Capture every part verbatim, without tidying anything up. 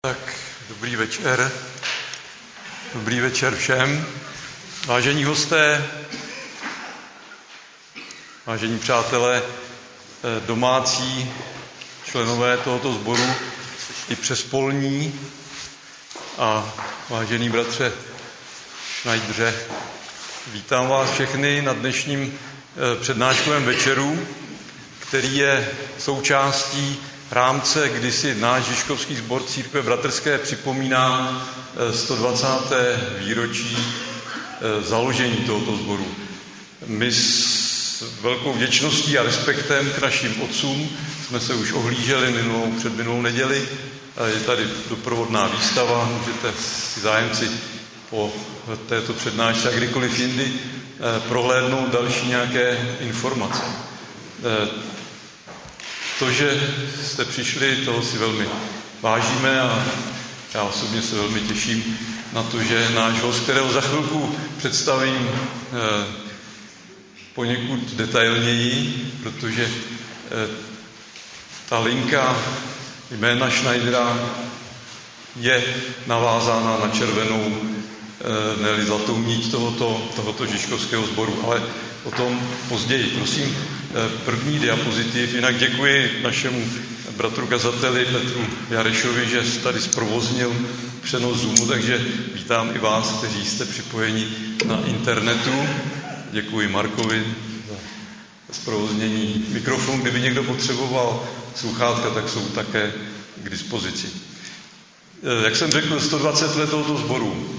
Tak, dobrý večer. Dobrý večer všem. Vážení hosté, vážení přátelé, domácí členové tohoto sboru i přespolní a vážený bratře Schneidere, vítám vás všechny na dnešním přednáškovém večeru, který je součástí rámce, kdy si náš Žižkovský sbor Církve bratrské připomíná sto dvacáté výročí založení tohoto sboru. My s velkou vděčností a respektem k našim otcům jsme se už ohlíželi minulou, před minulou neděli. Je tady doprovodná výstava, můžete si zájemci po této přednášce a kdykoliv jindy prohlédnout další nějaké informace. To, že jste přišli, toho si velmi vážíme a já osobně se velmi těším na to, že náš host, kterého za chvilku představím eh, poněkud detailněji, protože eh, ta linka jména Schneidera je navázána na červenou, eh, ne-li zlatou níť tohoto, tohoto žižkovského sboru, ale o tom později. Prosím, první diapozitiv. Jinak děkuji našemu bratru kazateli Petru Jarešovi, že tady zprovoznil přenos Zoomu, takže vítám i vás, kteří jste připojeni na internetu. Děkuji Markovi za zprovoznění mikrofonu. Kdyby někdo potřeboval sluchátka, tak jsou také k dispozici. Jak jsem řekl, sto dvacet let tohoto sboru.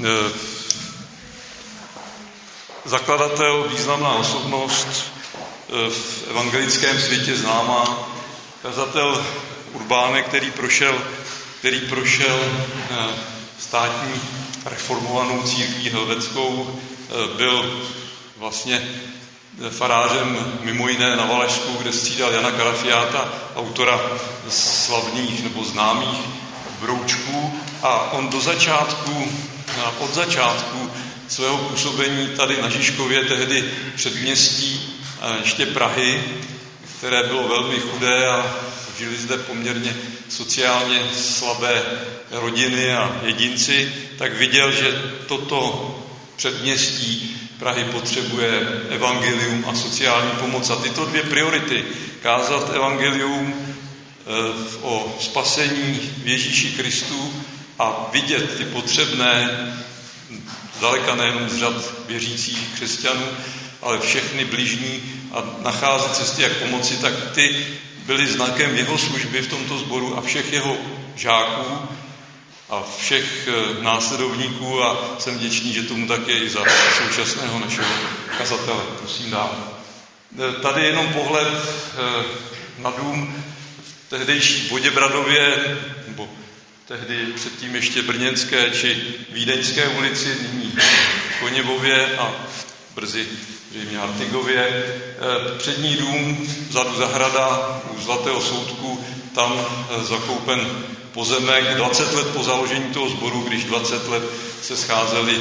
Zakladatel, významná osobnost, v evangelickém světě známá, kazatel Urbánek, který prošel, který prošel státní reformovanou církví helvetskou, byl vlastně farářem mimo jiné na Valašsku, kde střídal Jana Karafiáta, autora slavných nebo známých broučků, a on do začátku, od začátku svého působení tady na Žižkově, tehdy předměstí ještě Prahy, které bylo velmi chudé a žili zde poměrně sociálně slabé rodiny a jedinci, tak viděl, že toto předměstí Prahy potřebuje evangelium a sociální pomoc. A tyto dvě priority, kázat evangelium o spasení v Ježíši Kristu a vidět ty potřebné, zdaleka nejenom z řad věřících křesťanů, ale všechny bližní a nacházet cesty, jak pomoci, tak ty byly znakem jeho služby v tomto sboru a všech jeho žáků a všech následovníků, a jsem vděčný, že tomu tak je i za současného našeho kazatele. Prosím dál. Tady jenom pohled na dům v tehdejší Voděbradově, nebo tehdy předtím ještě Brněnské či Vídeňské ulici, nyní Koněvově a brzy zřejmě Hartigově. Přední dům, vzadu zahrada u Zlatého soudku, tam zakoupen pozemek dvacet let po založení toho sboru, když dvacet let se scházeli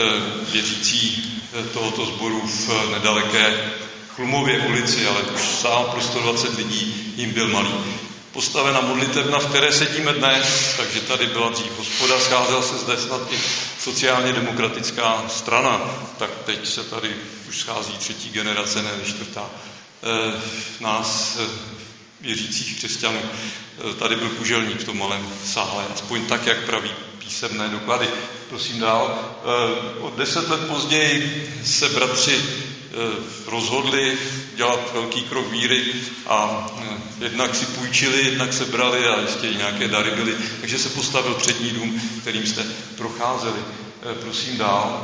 věřící tohoto sboru v nedaleké Chlumově ulici, ale už sám pro sto dvacet lidí jim byl malý. Postavena modlitebna, v které sedíme dnes, takže tady byla dřív hospoda, scházela se zde snad i sociálně demokratická strana, tak teď se tady už schází třetí generace, ne čtvrtá, e, nás e, věřících křesťanů. E, tady byl kuželník v tom malém sále, aspoň tak, jak praví písemné doklady. Prosím dál. E, o deset let později se bratři rozhodli dělat velký krok víry a jednak si půjčili, jednak se brali a ještě i nějaké dary byly. Takže se postavil přední dům, kterým jste procházeli. Prosím dál.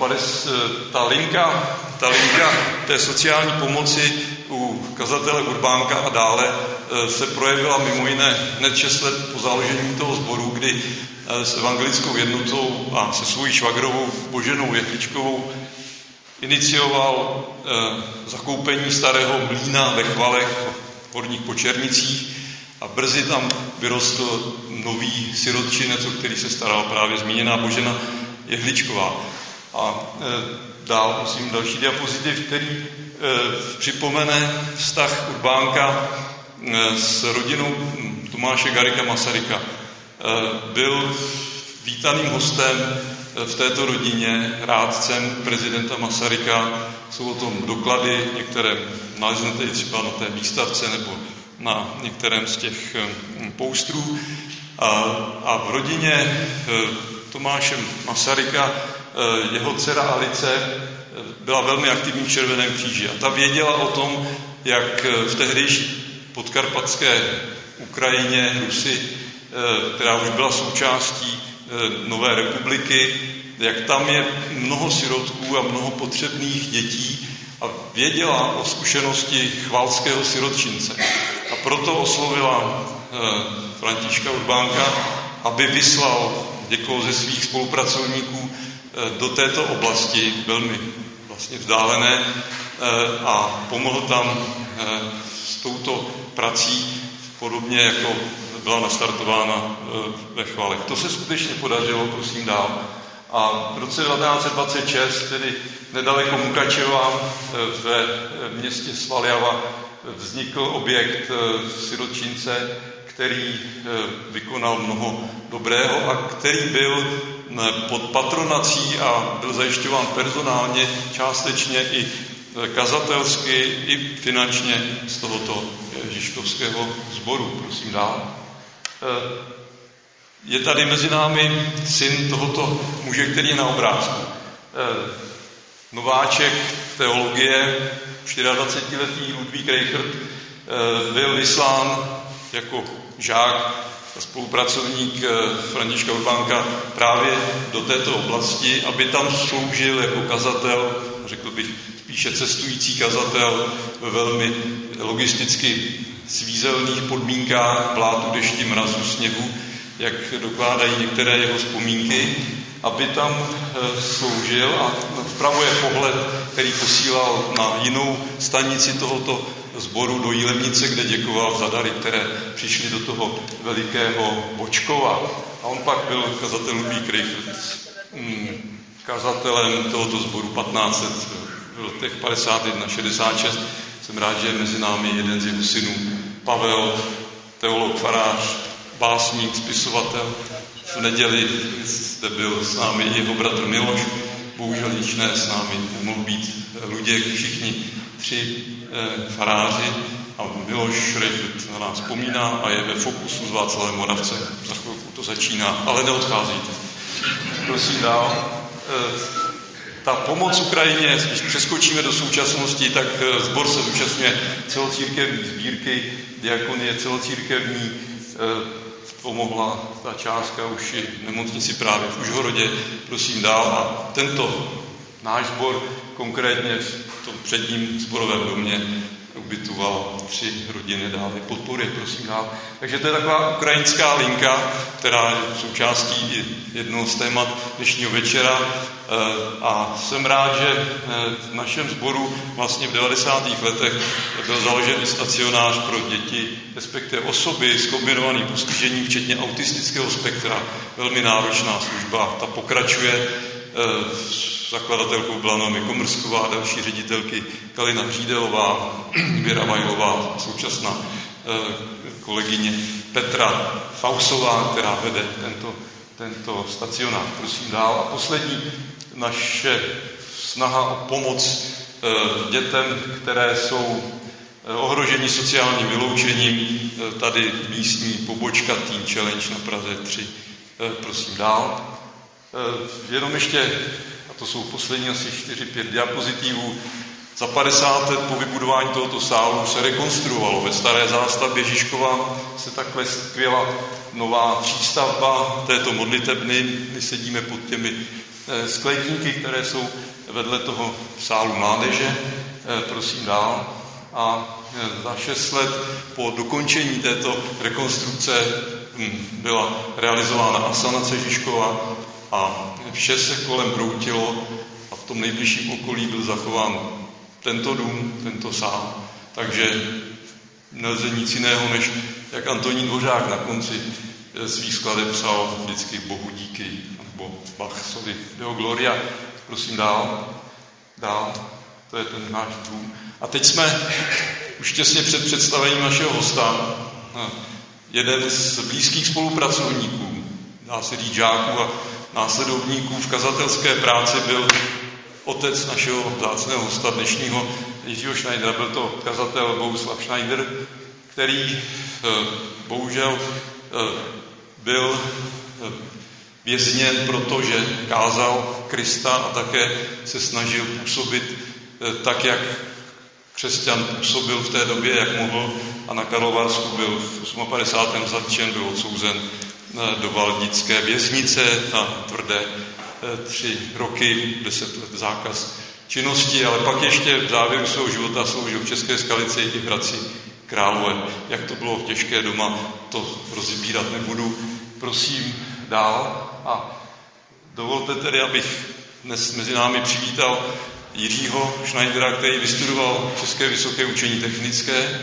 Ta linka, ta linka té sociální pomoci u kazatele Urbánka a dále se projevila mimo jiné hned šest let po založení toho sboru, kdy s evangelickou jednotou a se svojí švagrovou Boženou Jehličkovou inicioval eh, zakoupení starého mlýna ve Chvalech v Horních Počernicích a brzy tam vyrostl nový sirotčinec, o který se starala právě zmíněná Božena Jehličková. A eh, dál, prosím, další diapozitiv, který eh, připomene vztah Urbánka eh, s rodinou Tomáše Garrigua Masaryka. byl vítaným hostem v této rodině, rádcem prezidenta Masaryka. Jsou o tom doklady, některé naleznete třeba na té výstavce nebo na některém z těch poustrů. A, a v rodině Tomáše Masaryka jeho dcera Alice byla velmi aktivní v Červeném kříži. A ta věděla o tom, jak v tehdejší podkarpatské Ukrajině, Rusy, která už byla součástí Nové republiky, jak tam je mnoho sirotků a mnoho potřebných dětí a věděla o zkušenosti chvalského sirotčince. A proto oslovila Františka Urbánka, aby vyslal někoho ze svých spolupracovníků do této oblasti, velmi vlastně vzdálené, a pomohl tam s touto prací, podobně jako byla nastartována ve Chvalech. To se skutečně podařilo, prosím dál. A v roce devatenáct set dvacet šest, tedy nedaleko Mukačeva, ve městě Svaljava, vznikl objekt sirotčince, který vykonal mnoho dobrého a který byl pod patronací a byl zajišťován personálně, částečně i kazatelsky, i finančně z tohoto Žižkovského sboru. Prosím dál. Je tady mezi námi syn tohoto muže, který je na obrázku. Nováček teologie, dvacetičtyřletý Ludvík Reichert, byl vyslán jako žák a spolupracovník Františka Urbánka právě do této oblasti, aby tam sloužil jako kazatel, řekl bych spíše cestující kazatel, ve velmi logisticky svízelných podmínkách, blátu, dešti, mrazu, sněhu, jak dokládají některé jeho vzpomínky, aby tam sloužil. A vpravo je pohled, který posílal na jinou stanici tohoto sboru do Jílemnice, kde děkoval za dary, které přišly do toho velikého Bočkova. A on pak byl kazatel Ludvík Reichert, kazatelem tohoto sboru patnáct set v letech padesát jedna šedesát šest. Jsem rád, že je mezi námi jeden z jeho synů, Pavel, teolog, farář, básník, spisovatel. V neděli zde byl s námi jeho bratr Miloš, bohužel nič ne, s námi nemohl být Luděk, všichni tři eh, faráři, a Miloš Reichert na nás vzpomíná a je ve Fokusu s Václavem Moravcem. Za chvilku to začíná, ale neodcházíte. Prosím dál. Eh, Ta pomoc Ukrajině, když přeskočíme do současnosti, tak sbor se zúčastňuje celocírkevní sbírky, diakonie celocírkevní, pomohla ta částka už i nemocnici právě v Užhorodě, prosím dál. A tento náš sbor konkrétně v tom předním sborovém domě ubytoval tři rodiny, dále podpory, prosím dál. Takže to je taková ukrajinská linka, která je součástí i jednoho z témat dnešního večera. A jsem rád, že v našem sboru vlastně v devadesátých letech byl založen i stacionář pro děti, respektive osoby s kombinovaným postižením, včetně autistického spektra. Velmi náročná služba, ta pokračuje. Zakladatelkou byla Noemi Komrsková, další ředitelky Kalina Řídelová, Věra Vajlová, současná kolegyně Petra Fausová, která vede tento, tento stacionář. Prosím dál. A poslední naše snaha o pomoc dětem, které jsou ohroženi sociálním vyloučením, tady místní pobočka Teen Challenge na Praze tři. Prosím dál. Jenom ještě, a to jsou poslední asi čtyři pět diapozitivů, za padesát let po vybudování tohoto sálu se rekonstruovalo. Ve staré zástavbě Žižkova se takhle skvěla nová přístavba této modlitebny. My sedíme pod těmi skleníky, které jsou vedle toho sálu mládeže. Prosím dál. A za šest let po dokončení této rekonstrukce byla realizována asanace Žižkova a vše se kolem broutilo a v tom nejbližším okolí byl zachován tento dům, tento sál. Takže nelze nic jiného, než jak Antonín Dvořák na konci svých skladeb psal vždycky Bohu díky, nebo Bachovi Deo Gloria. Prosím dál. Dál. To je ten náš dům. A teď jsme už těsně před představením našeho hosta. Jeden z blízkých spolupracovníků dá se říct, žáků a následovníků v kazatelské práci byl otec našeho vzácného hosta dnešního Jiřího Schneidera. Byl to kazatel Bohuslav Schneider, který bohužel byl vězněn, protože kázal Krista a také se snažil působit tak, jak křesťan působil v té době, jak mohl, a na Karlovarsku byl v padesátém osmém zatčen, byl odsouzen do valdické věznice na tvrdé tři roky, deset let zákaz činnosti, ale pak ještě v závěru svého života sloužil v České Skalici i v Hradci Králové. Jak to bylo těžké doma, to rozbírat nebudu. Prosím dál a dovolte tedy, abych dnes mezi námi přivítal Jiřího Schneidera, který vystudoval České vysoké učení technické,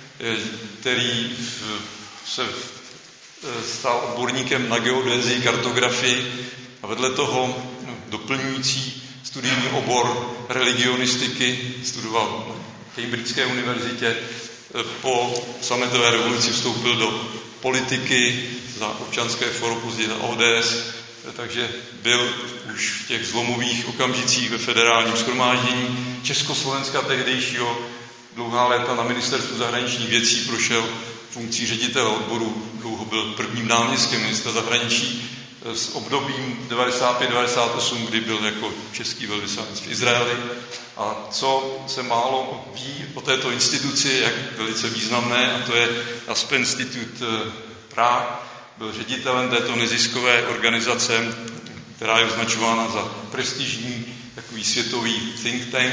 který se stal odborníkem na geodézii, kartografii a vedle toho doplňující studijní obor religionistiky, studoval na Cambridgeské univerzitě. Po sametové revoluci vstoupil do politiky za občanské fórum, později za O D S, takže byl už v těch zlomových okamžicích ve federálním shromáždění Československa tehdejšího, dlouhá léta na ministerstvu zahraničních věcí, prošel funkcí ředitele odboru, dlouho byl prvním náměstkem ministra zahraničí s obdobím devadesát pět devadesát osm, kdy byl jako český velvyslanec v Izraeli. A co se málo ví o této instituci, jak velice významné, a to je Aspen Institute Prague, byl ředitelem této neziskové organizace, která je označována za prestižní takový světový think tank,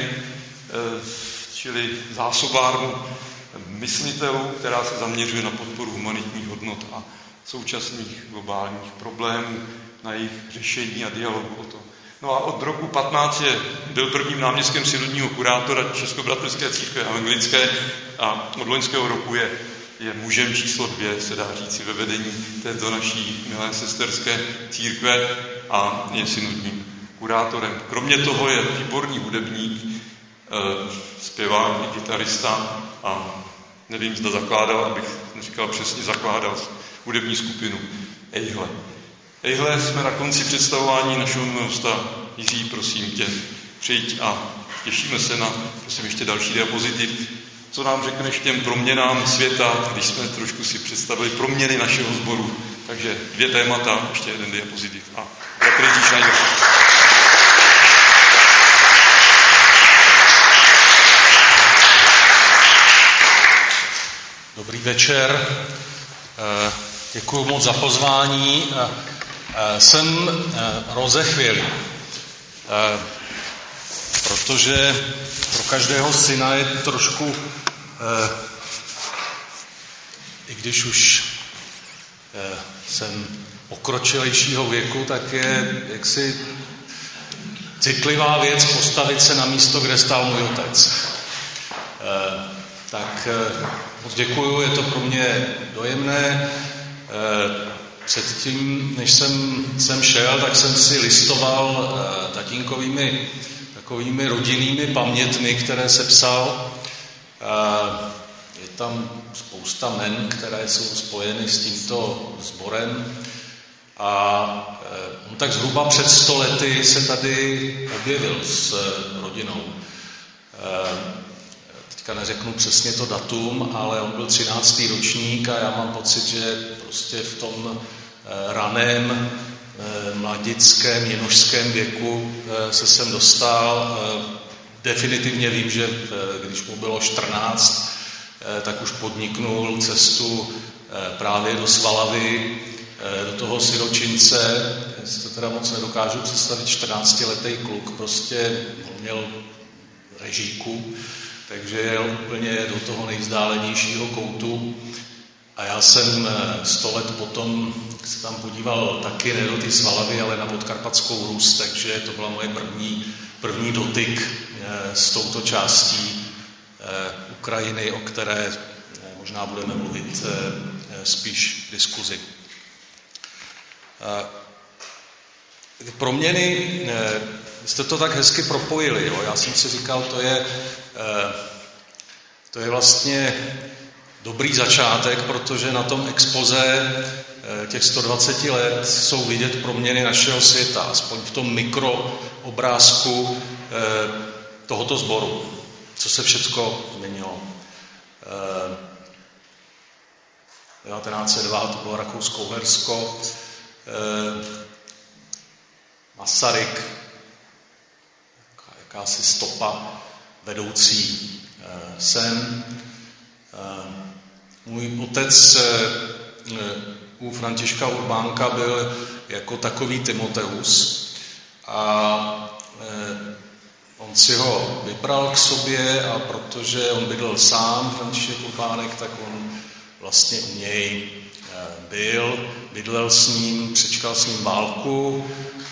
čili zásobárnu myslitelů, která se zaměřuje na podporu humanitních hodnot a současných globálních problémů, na jejich řešení a dialogu o to. No a od roku patnáct je, byl prvním náměstkem synodního kurátora Českobratrské církve evangelické a od loňského roku je, je mužem číslo dvě, se dá říci, ve vedení této naší milé sesterské církve a je synodním kurátorem. Kromě toho je výborný hudebník, zpěvák i kytarista a nevím, zda zakládal, abych neříkal přesně, zakládal hudební skupinu Ejhle. Ejhle, jsme na konci představování našeho hosta. Jiří, prosím tě, přijď a těšíme se na, prosím, ještě další diapozitiv. Co nám řekneš těm proměnám světa, když jsme trošku si představili proměny našeho sboru. Takže dvě témata, ještě jeden diapozitiv. A bratr Jiří Schneider. Dobrý večer, děkuji moc za pozvání. Jsem rozechvělý, protože pro každého syna je trošku, i když už jsem pokročilejšího věku, tak je jaksi citlivá věc postavit se na místo, kde stál můj otec. Tak moc děkuju, je to pro mě dojemné. Předtím, než jsem sem šel, tak jsem si listoval tatínkovými takovými rodinnými pamětmi, které sepsal. Je tam spousta men, které jsou spojeny s tímto sborem. A on tak zhruba před sto lety se tady objevil s rodinou. Teďka neřeknu přesně to datum, ale on byl třináctý ročník a já mám pocit, že prostě v tom raném mladickém, jinošském věku se sem dostal. Definitivně vím, že když mu bylo čtrnáct, tak už podniknul cestu právě do Svalavy, do toho siročince. Já si to teda moc nedokážu představit, čtrnáctiletý kluk prostě měl režíku, takže jel úplně do toho nejvzdálenějšího koutu. A já jsem sto let potom se tam podíval taky ne do ty Svalavy, ale na Podkarpatskou Rus, takže to byla moje první, první dotyk s touto částí Ukrajiny, o které možná budeme mluvit spíš v diskuzi. Pro měny, jste to tak hezky propojili, jo? Já jsem si říkal, to je, to je vlastně dobrý začátek, protože na tom expoze těch sto dvacet let jsou vidět proměny našeho světa, aspoň v tom mikroobrázku tohoto sboru, co se všecko změnilo. devatenáct set dva to bylo Rakousko-Uhersko, Masaryk, jakási stopa vedoucí sem. Můj otec u Františka Urbánka byl jako takový Timoteus a on si ho vybral k sobě a protože on bydlel sám, František Urbánek, tak on vlastně u něj byl, bydlel s ním, přečkal s ním válku.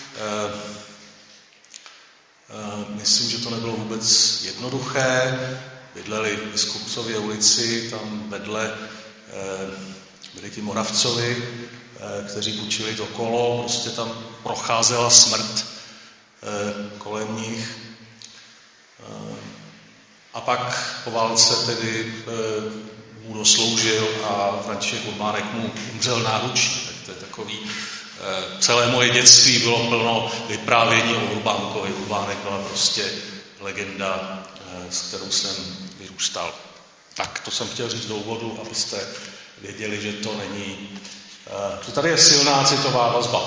Myslím, že to nebylo vůbec jednoduché. Bydleli v Biskupcově ulici, tam vedle byli ti Moravcovi, kteří učili to kolo, prostě tam procházela smrt kolem nich. A pak po válce tedy mu dosloužil a František Urbánek mu umřel náručí. Tak to je takový, celé moje dětství bylo plno vyprávění o Urbánkovi. Urbánek byla prostě legenda, s kterou jsem vyrůstal. Tak, to jsem chtěl říct do úvodu, abyste věděli, že to není... To tady je silná citová vazba.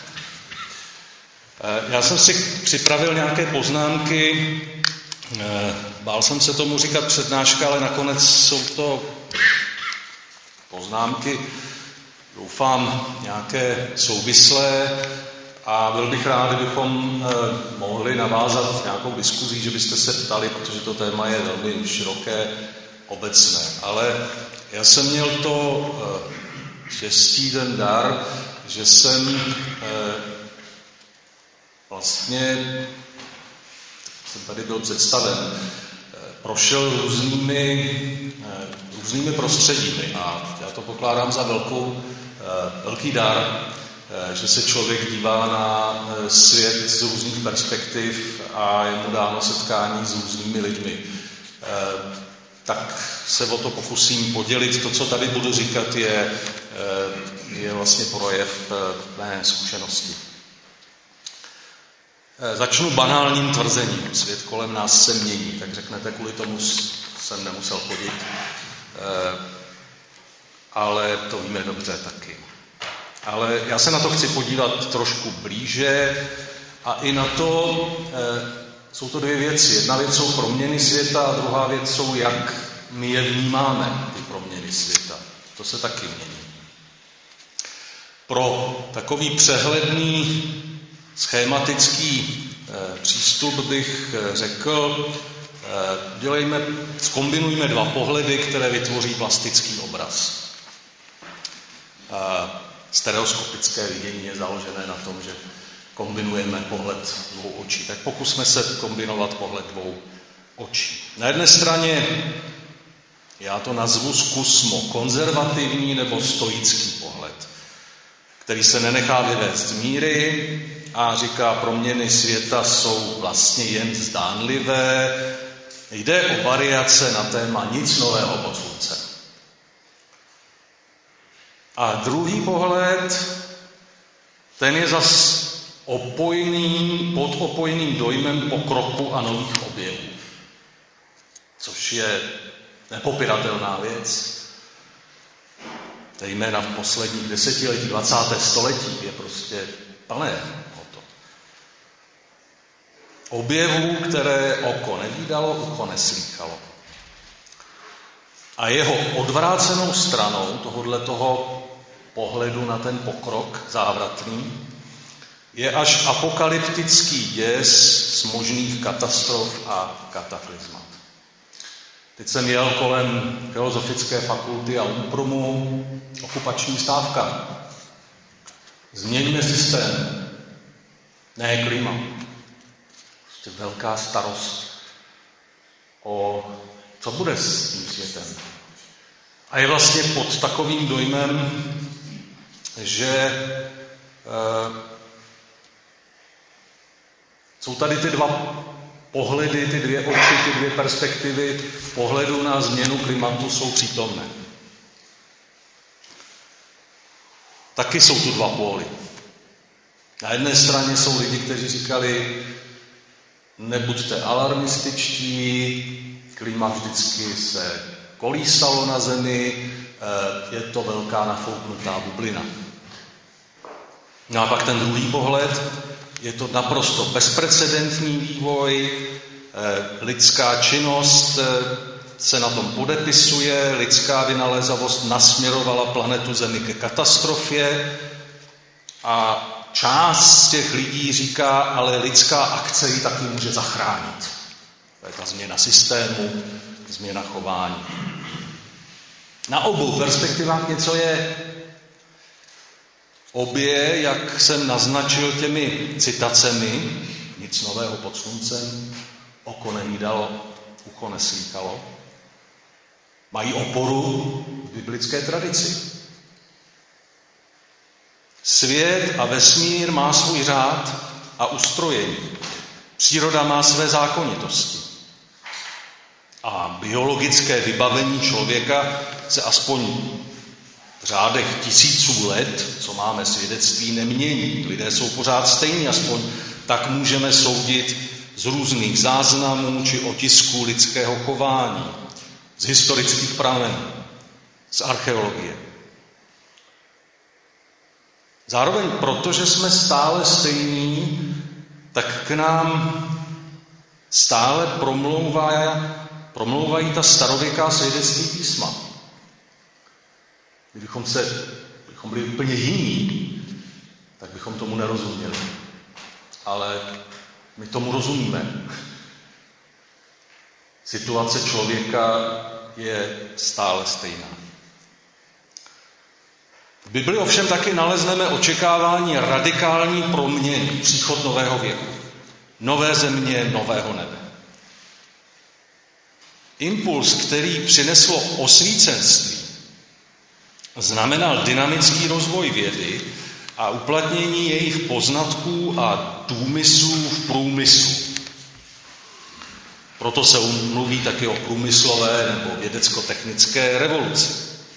Já jsem si připravil nějaké poznámky, bál jsem se tomu říkat přednáška, ale nakonec jsou to poznámky, doufám, nějaké souvislé a byl bych rád, kdybychom mohli navázat nějakou diskuzí, že byste se ptali, protože to téma je velmi široké, obecné. Ale já jsem měl to štěstí, ten dar, že jsem vlastně, jsem tady byl představen, prošel různými, různými prostředími a já to pokládám za velkou, velký dar, že se člověk dívá na svět z různých perspektiv a je mu dáno setkání s různými lidmi. Tak se o to pokusím podělit. To, co tady budu říkat, je, je vlastně projev mé zkušenosti. Začnu banálním tvrzením. Svět kolem nás se mění, tak řeknete, kvůli tomu jsem nemusel chodit. Ale to víme dobře taky. Ale já se na to chci podívat trošku blíže a i na to, jsou to dvě věci. Jedna věc jsou proměny světa a druhá věc jsou, jak my je vnímáme, ty proměny světa. To se taky mění. Pro takový přehledný, schématický přístup bych řekl, dělejme, zkombinujme dva pohledy, které vytvoří plastický obraz. Stereoskopické vidění je založené na tom, že kombinujeme pohled dvou očí. Tak pokusme se kombinovat pohled dvou očí. Na jedné straně já to nazvu zkusmo, konzervativní nebo stoický pohled, který se nenechá vyvést z míry a říká, proměny světa jsou vlastně jen zdánlivé. Jde o variace na téma nic nového pod sluncem. A druhý pohled, ten je zas opojný, pod opojným dojmem pokroku a nových objevů. Což je nepopiratelná věc. Zejména v posledních desetiletí, dvacátého století je prostě plné o to. Objevů, které oko nevídalo, ucho neslýchalo. A jeho odvrácenou stranou tohodletoho pohledu na ten pokrok závratný je až apokalyptický děs z možných katastrof a kataklizmat. Teď jsem jel kolem Filozofické fakulty a Úprumu, okupační stávka. Změňme systém, ne klima. Prostě velká starost o co bude s tím světem. A je vlastně pod takovým dojmem, že e, jsou tady ty dva pohledy, ty dvě oči, ty dvě perspektivy v pohledu na změnu klimatu jsou přítomné. taky jsou tu dva póly. Na jedné straně jsou lidi, kteří říkali, nebuďte alarmističtí, klima vždycky se kolísalo na zemi, je to velká nafouknutá bublina. No a pak ten druhý pohled, je to naprosto bezprecedentní vývoj, lidská činnost se na tom podepisuje, lidská vynalézavost nasměrovala planetu Zemi ke katastrofě a část z těch lidí říká, ale lidská akce ji taky může zachránit. To je ta změna systému, změna chování. Na obou perspektivách něco je. Obě, jak jsem naznačil těmi citacemi, nic nového pod sluncem, oko nevídalo, ucho neslýchalo, mají oporu v biblické tradici. Svět a vesmír má svůj řád a ustrojení. Příroda má své zákonitosti. A biologické vybavení člověka se aspoň v řádech tisíců let, co máme svědectví, nemění. Lidé jsou pořád stejní, aspoň tak můžeme soudit z různých záznamů či otisků lidského chování, z historických pramenů, z archeologie. Zároveň proto, že jsme stále stejní, tak k nám stále promlouvá, promlouvají ta starověká svědectví písma. Kdybychom se, kdybychom byli úplně jiní, tak bychom tomu nerozuměli. Ale my tomu rozumíme. Situace člověka je stále stejná. V Bibli ovšem taky nalezneme očekávání radikální proměny, příchod nového věku, nové země, nového nebe. Impuls, který přineslo osvícenství, znamenal dynamický rozvoj vědy a uplatnění jejich poznatků a důmyslů v průmyslu. Proto se mluví taky o průmyslové nebo vědecko-technické revoluci.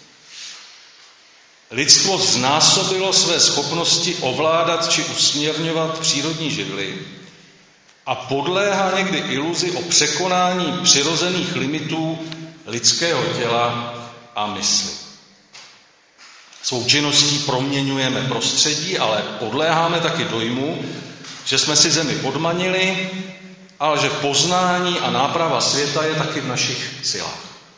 Lidstvo znásobilo své schopnosti ovládat či usměrňovat přírodní živly a podléhá někdy iluzi o překonání přirozených limitů lidského těla a mysli. Svou činností proměňujeme prostředí, ale podléháme taky dojmu, že jsme si zemi podmanili, ale že poznání a náprava světa je taky v našich silách.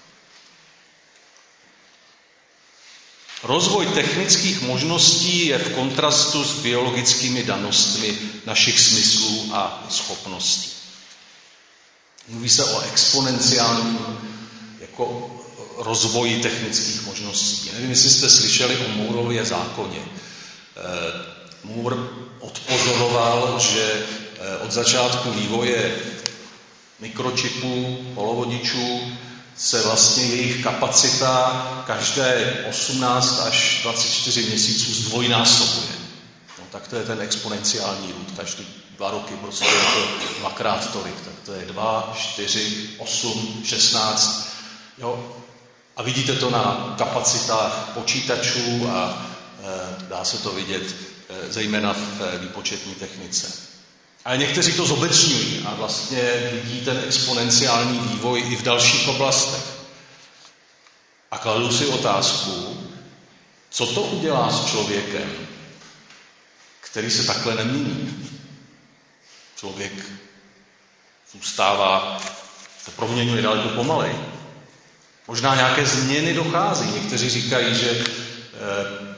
Rozvoj technických možností je v kontrastu s biologickými danostmi našich smyslů a schopností. Mluví se o exponenciálním jako rozvoji technických možností. Nevím, jestli jste slyšeli o Moorově zákoně. Moore odpozoroval, že od začátku vývoje mikročipů, polovodičů se vlastně jejich kapacita každé osmnáct až dvacet čtyři měsíců zdvojnásobuje. No, tak to je ten exponenciální růst. Každý dva roky prostě je to dvakrát tolik. Tak to je dva, čtyři, osm, šestnáct. Jo. A vidíte to na kapacitách počítačů a e, dá se to vidět e, zejména v výpočetní technice. Ale někteří to zobecňují a vlastně vidí ten exponenciální vývoj i v dalších oblastech. A kladu si otázku, co to udělá s člověkem, který se takhle nemění. Člověk zůstává, to proměňuje daleko pomalej. Možná nějaké změny dochází. Někteří říkají, že eh,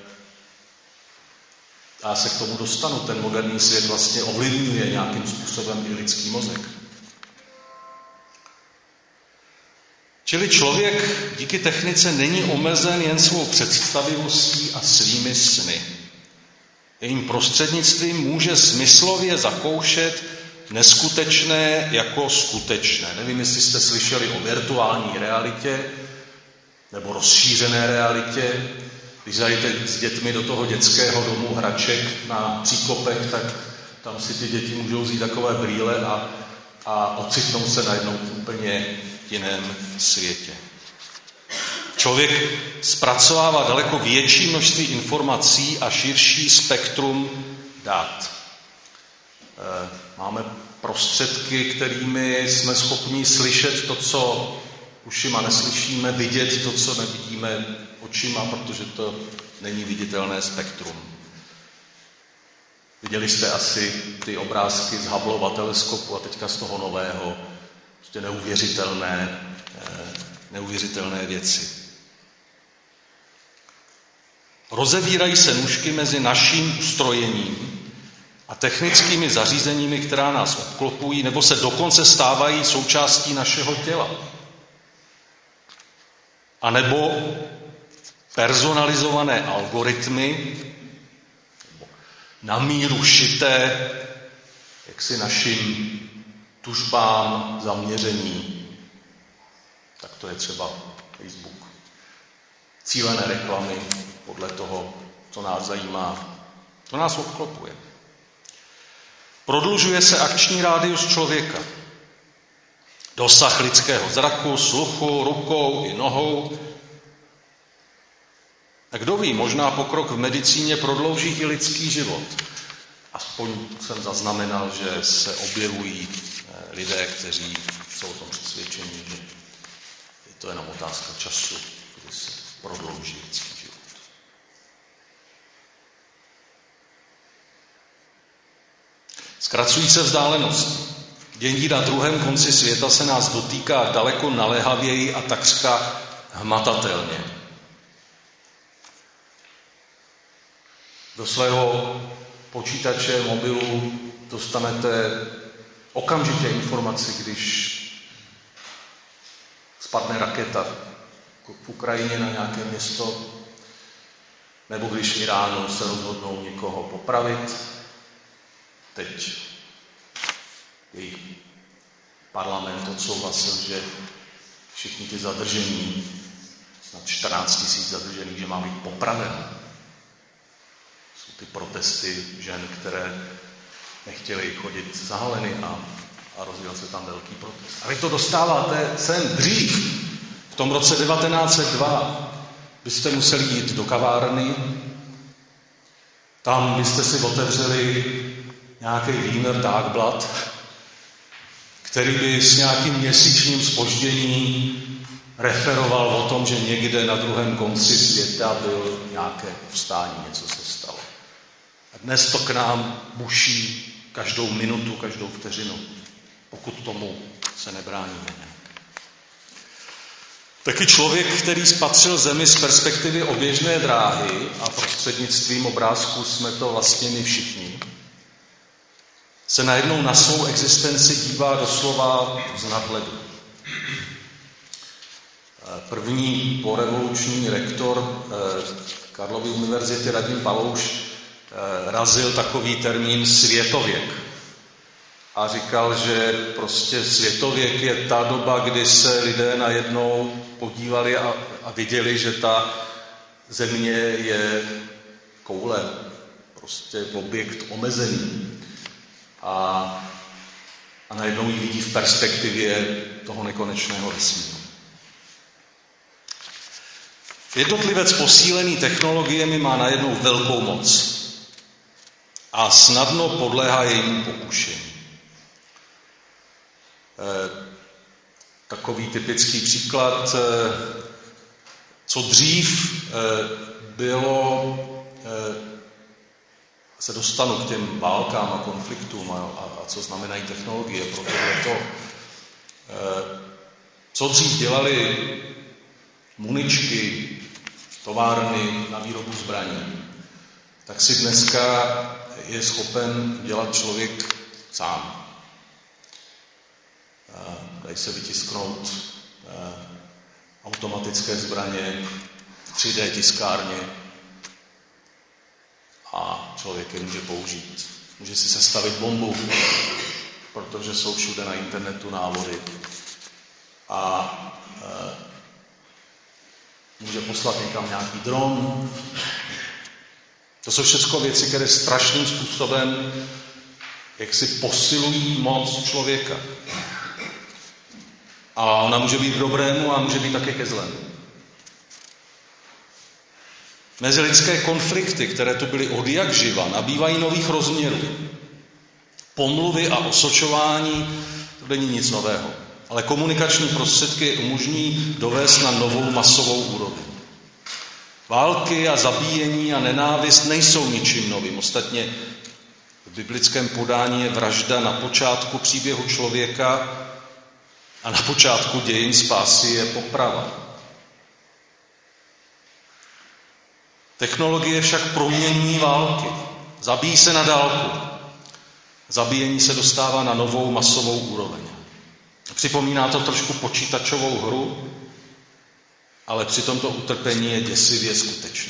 já se k tomu dostanu, ten moderní svět vlastně ovlivňuje nějakým způsobem i lidský mozek. Čili člověk díky technice není omezen jen svou představivostí a svými sny. Jejím prostřednictvím může smyslově zakoušet neskutečné jako skutečné. Nevím, jestli jste slyšeli o virtuální realitě nebo rozšířené realitě. Když zajdete s dětmi do toho dětského domu hraček na příkopech, tak tam si ty děti můžou vzít takové brýle a, a ocitnou se najednou v úplně jiném světě. Člověk zpracovává daleko větší množství informací a širší spektrum dat. Máme prostředky, kterými jsme schopni slyšet to, co ušima neslyšíme, vidět to, co nevidíme očima, protože to není viditelné spektrum. Viděli jste asi ty obrázky z Hubbleova teleskopu a teďka z toho nového, prostě neuvěřitelné, neuvěřitelné věci. Rozevírají se nůžky mezi naším ustrojením a technickými zařízeními, která nás obklopují, nebo se dokonce stávají součástí našeho těla. A nebo personalizované algoritmy, na míru šité, jaksi našim tužbám, zaměření. Tak to je třeba Facebook. Cílené reklamy podle toho, co nás zajímá. To nás obklopuje. Prodlužuje se akční rádius člověka. Dosah lidského zraku, sluchu, rukou i nohou. A kdo ví, možná pokrok v medicíně prodlouží i lidský život. Aspoň jsem zaznamenal, že se objevují lidé, kteří jsou o tom přesvědčení, že je to jenom otázka času, kdy se prodlouží lidský život. Zkracují se vzdálenosti. Dění na druhém konci světa se nás dotýká daleko naléhavěji a takřka hmatatelně. Do svého počítače, mobilu dostanete okamžitě informaci, když spadne raketa v Ukrajině na nějaké město, nebo když v Iránu se rozhodnou někoho popravit. Teď jejich parlament odsouhlasil, že všichni ty zadržení, snad čtrnáct tisíc zadržených, že má být popraven. Jsou ty protesty žen, které nechtěly chodit zahaleny a, a rozjel se tam velký protest. A vy to dostáváte sem dřív. V tom roce devatenáct set dva byste museli jít do kavárny, tam byste si otevřeli nějaký Wiener Tagblatt, který by s nějakým měsíčním zpožděním referoval o tom, že někde na druhém konci světa byl nějaké povstání, něco se stalo. A dnes to k nám buší každou minutu, každou vteřinu, pokud tomu se nebráníme. Taky člověk, který spatřil Zemi z perspektivy oběžné dráhy a prostřednictvím obrázků jsme to vlastně my všichni, se najednou na svou existenci dívá doslova z nadhledu. První porevoluční rektor Karlovy univerzity Radim Palouš razil takový termín světověk. A říkal, že prostě světověk je ta doba, kdy se lidé najednou podívali a, a viděli, že ta země je koule, prostě objekt omezený. A, a najednou ji vidí v perspektivě toho nekonečného vesmíru. Jednotlivec posílený technologiemi má najednou velkou moc a snadno podléhá jejímu pokušení. E, takový typický příklad, e, co dřív e, bylo, e, se dostanu k těm válkám a konfliktům a, a, a co znamenají technologie pro tohleto. E, co dřív dělali muničky, továrny na výrobu zbraní, tak si dneska je schopen dělat člověk sám. Dají se vytisknout automatické zbraně, tři dé tiskárně a člověk je může použít. Může si sestavit bombu, protože jsou všude na internetu návody. A může poslat někam nějaký dron. To jsou všechno věci, které strašným způsobem jak si posilují moc člověka. A ona může být k dobrému a může být také ke zlému. Mezilidské konflikty, které tu byly odjak živa, nabývají nových rozměrů. Pomluvy a osočování, to není nic nového, ale komunikační prostředky umožní dovést na novou masovou úroveň. Války a zabíjení a nenávist nejsou ničím novým. Ostatně v biblickém podání je vražda na počátku příběhu člověka a na počátku dějin spásy je poprava. Technologie však promění války. Zabíjí se na dálku. Zabíjení se dostává na novou masovou úroveň. Připomíná to trošku počítačovou hru, ale přitom to utrpení je děsivě skutečné.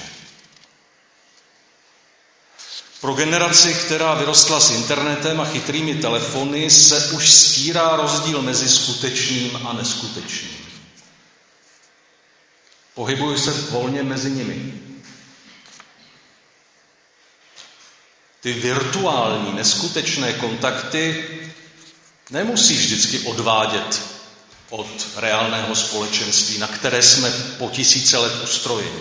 Pro generaci, která vyrostla s internetem a chytrými telefony, se už stírá rozdíl mezi skutečným a neskutečným. Pohybuji se volně mezi nimi. Ty virtuální, neskutečné kontakty nemusí vždycky odvádět od reálného společenství, na které jsme po tisíce let ustrojeni.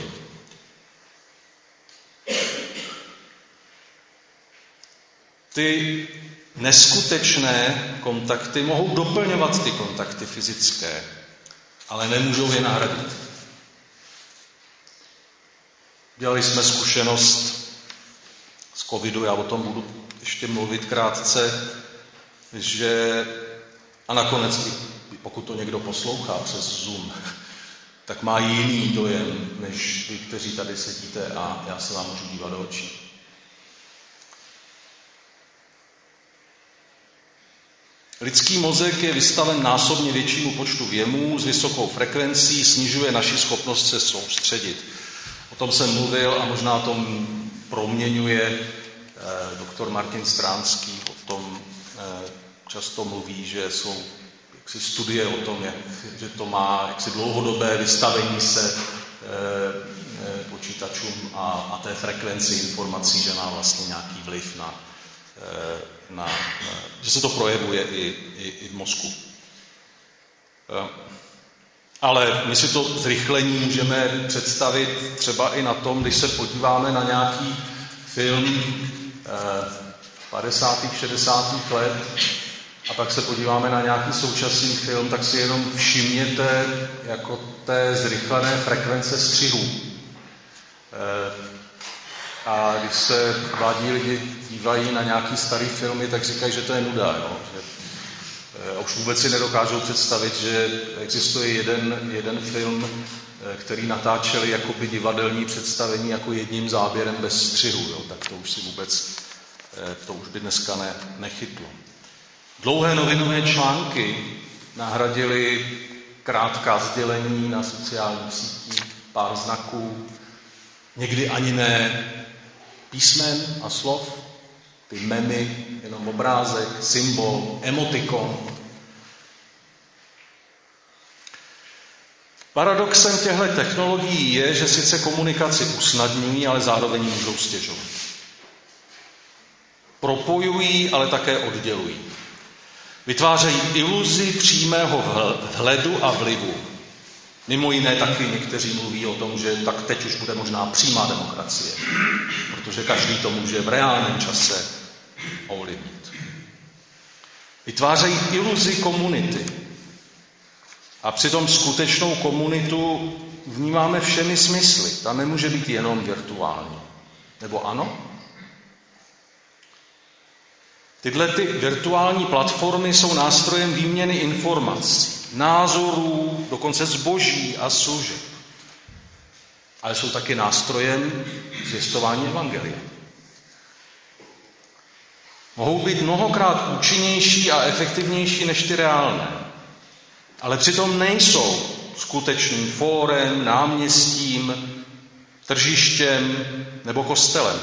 Ty neskutečné kontakty mohou doplňovat ty kontakty fyzické, ale nemůžou je nahradit. Dělali jsme zkušenost z covidu, já o tom budu ještě mluvit krátce, že a nakonec, pokud to někdo poslouchá přes Zoom, tak má jiný dojem, než vy, kteří tady sedíte a já se vám můžu dívat do očí. Lidský mozek je vystaven násobně většímu počtu věmů s vysokou frekvencí, snižuje naši schopnost se soustředit. O tom jsem mluvil a možná tom proměňuje eh, doktor Martin Stránský, o tom eh, často mluví, že jsou jaksi studie o tom, jak, že to má jaksi dlouhodobé vystavení se eh, počítačům a, a té frekvenci informací, že má vlastně nějaký vliv na, eh, na, na že se to projevuje i, i, i v mozku. Eh, ale my si to zrychlení můžeme představit třeba i na tom, když se podíváme na nějaký film eh, padesátých, šedesátých let a pak se podíváme na nějaký současný film, tak si jenom všimněte jako té zrychlené frekvence střihů. Eh, a když se mladí lidi dívají na nějaký starý filmy, tak říkají, že to je nuda. Jo? Že, eh, a už vůbec si nedokážou představit, že existuje jeden, jeden film, eh, který natáčeli jakoby divadelní představení jako jedním záběrem bez střihu. Jo? Tak to už si vůbec, eh, to už by dneska ne, nechytlo. Dlouhé novinové články nahradily krátká sdělení na sociálních sítích, pár znaků, někdy ani ne písmen a slov, ty memy, jenom obrázek, symbol, emotikon. Paradoxem těchto technologií je, že sice komunikaci usnadňují, ale zároveň můžou stěžovat. Propojují, ale také oddělují. Vytvářejí iluzi přímého vhledu a vlivu. Mimo jiné taky někteří mluví o tom, že tak teď už bude možná přímá demokracie, protože každý to může v reálném čase ovlivnit. Vytvářejí iluzi komunity. A přitom skutečnou komunitu vnímáme všemi smysly. Ta nemůže být jenom virtuální. Nebo ano? Tyhle ty virtuální platformy jsou nástrojem výměny informací, názorů, dokonce zboží a služeb. Ale jsou taky nástrojem zvěstování evangelia. Mohou být mnohokrát účinnější a efektivnější než ty reálné, ale přitom nejsou skutečným fórem, náměstím, tržištěm nebo kostelem.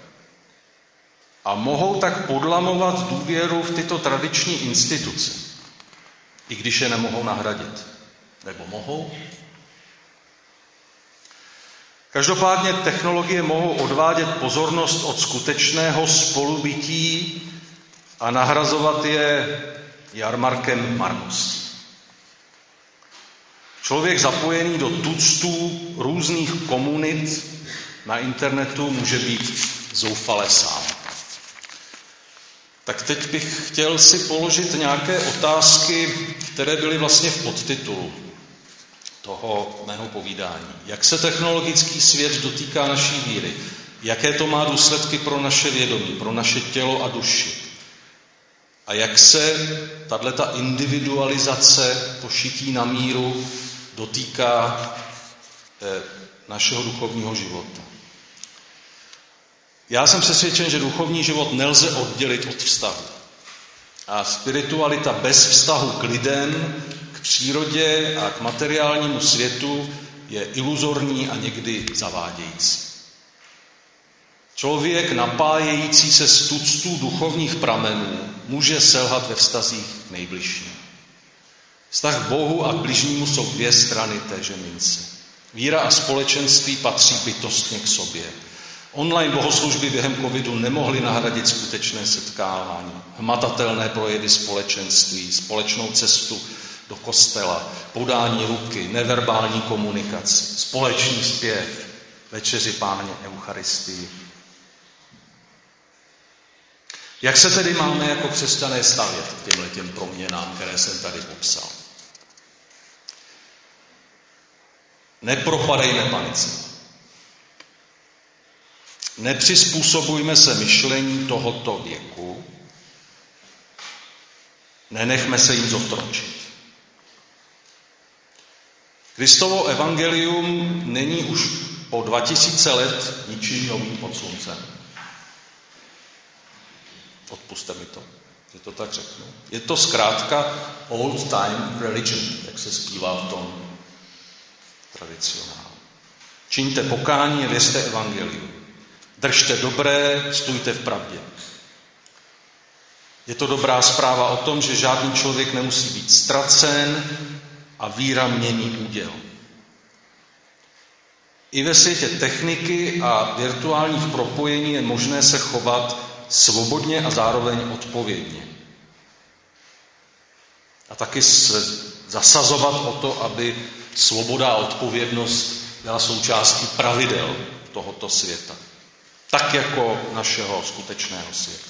A mohou tak podlamovat důvěru v tyto tradiční instituce, i když je nemohou nahradit. Nebo mohou? Každopádně technologie mohou odvádět pozornost od skutečného spolubytí a nahrazovat je jarmarkem marnosti. Člověk zapojený do tuctů různých komunit na internetu může být zoufale sám. Tak teď bych chtěl si položit nějaké otázky, které byly vlastně v podtitulu toho mého povídání. Jak se technologický svět dotýká naší víry? Jaké to má důsledky pro naše vědomí, pro naše tělo a duši? A jak se tato individualizace, to šití na míru, dotýká eh, našeho duchovního života? Já jsem přesvědčen, že duchovní život nelze oddělit od vztahu. A spiritualita bez vztahu k lidem, k přírodě a k materiálnímu světu je iluzorní a někdy zavádějící. Člověk napájející se z tuctů duchovních pramenů může selhat ve vztazích k nejbližším. Vztah k Bohu a k bližnímu jsou dvě strany téže mince. Víra a společenství patří bytostně k sobě. Online bohoslužby během covidu nemohly nahradit skutečné setkávání, hmatatelné projevy společenství, společnou cestu do kostela, podání ruky, neverbální komunikaci, společný zpěv, večeři Páně, Eucharistii. Jak se tedy máme jako křesťané stavět k těmhletěm proměnám, které jsem tady popsal? Nepropadejme panice. Nepřizpůsobujme se myšlení tohoto věku, nenechme se jim zotročit. Kristovo evangelium není už po dva tisíce let ničím novým pod sluncem. Odpusťte mi to, že to tak řeknu. Je to zkrátka old time religion, jak se zpívá v tom tradicionálu. Čiňte pokání, věřte evangelium. Držte dobré, stůjte v pravdě. Je to dobrá zpráva o tom, že žádný člověk nemusí být ztracen a víra mění úděl. I ve světě techniky a virtuálních propojení je možné se chovat svobodně a zároveň odpovědně. A taky se zasazovat o to, aby svoboda a odpovědnost byla součástí pravidel tohoto světa. Tak jako našeho skutečného světa.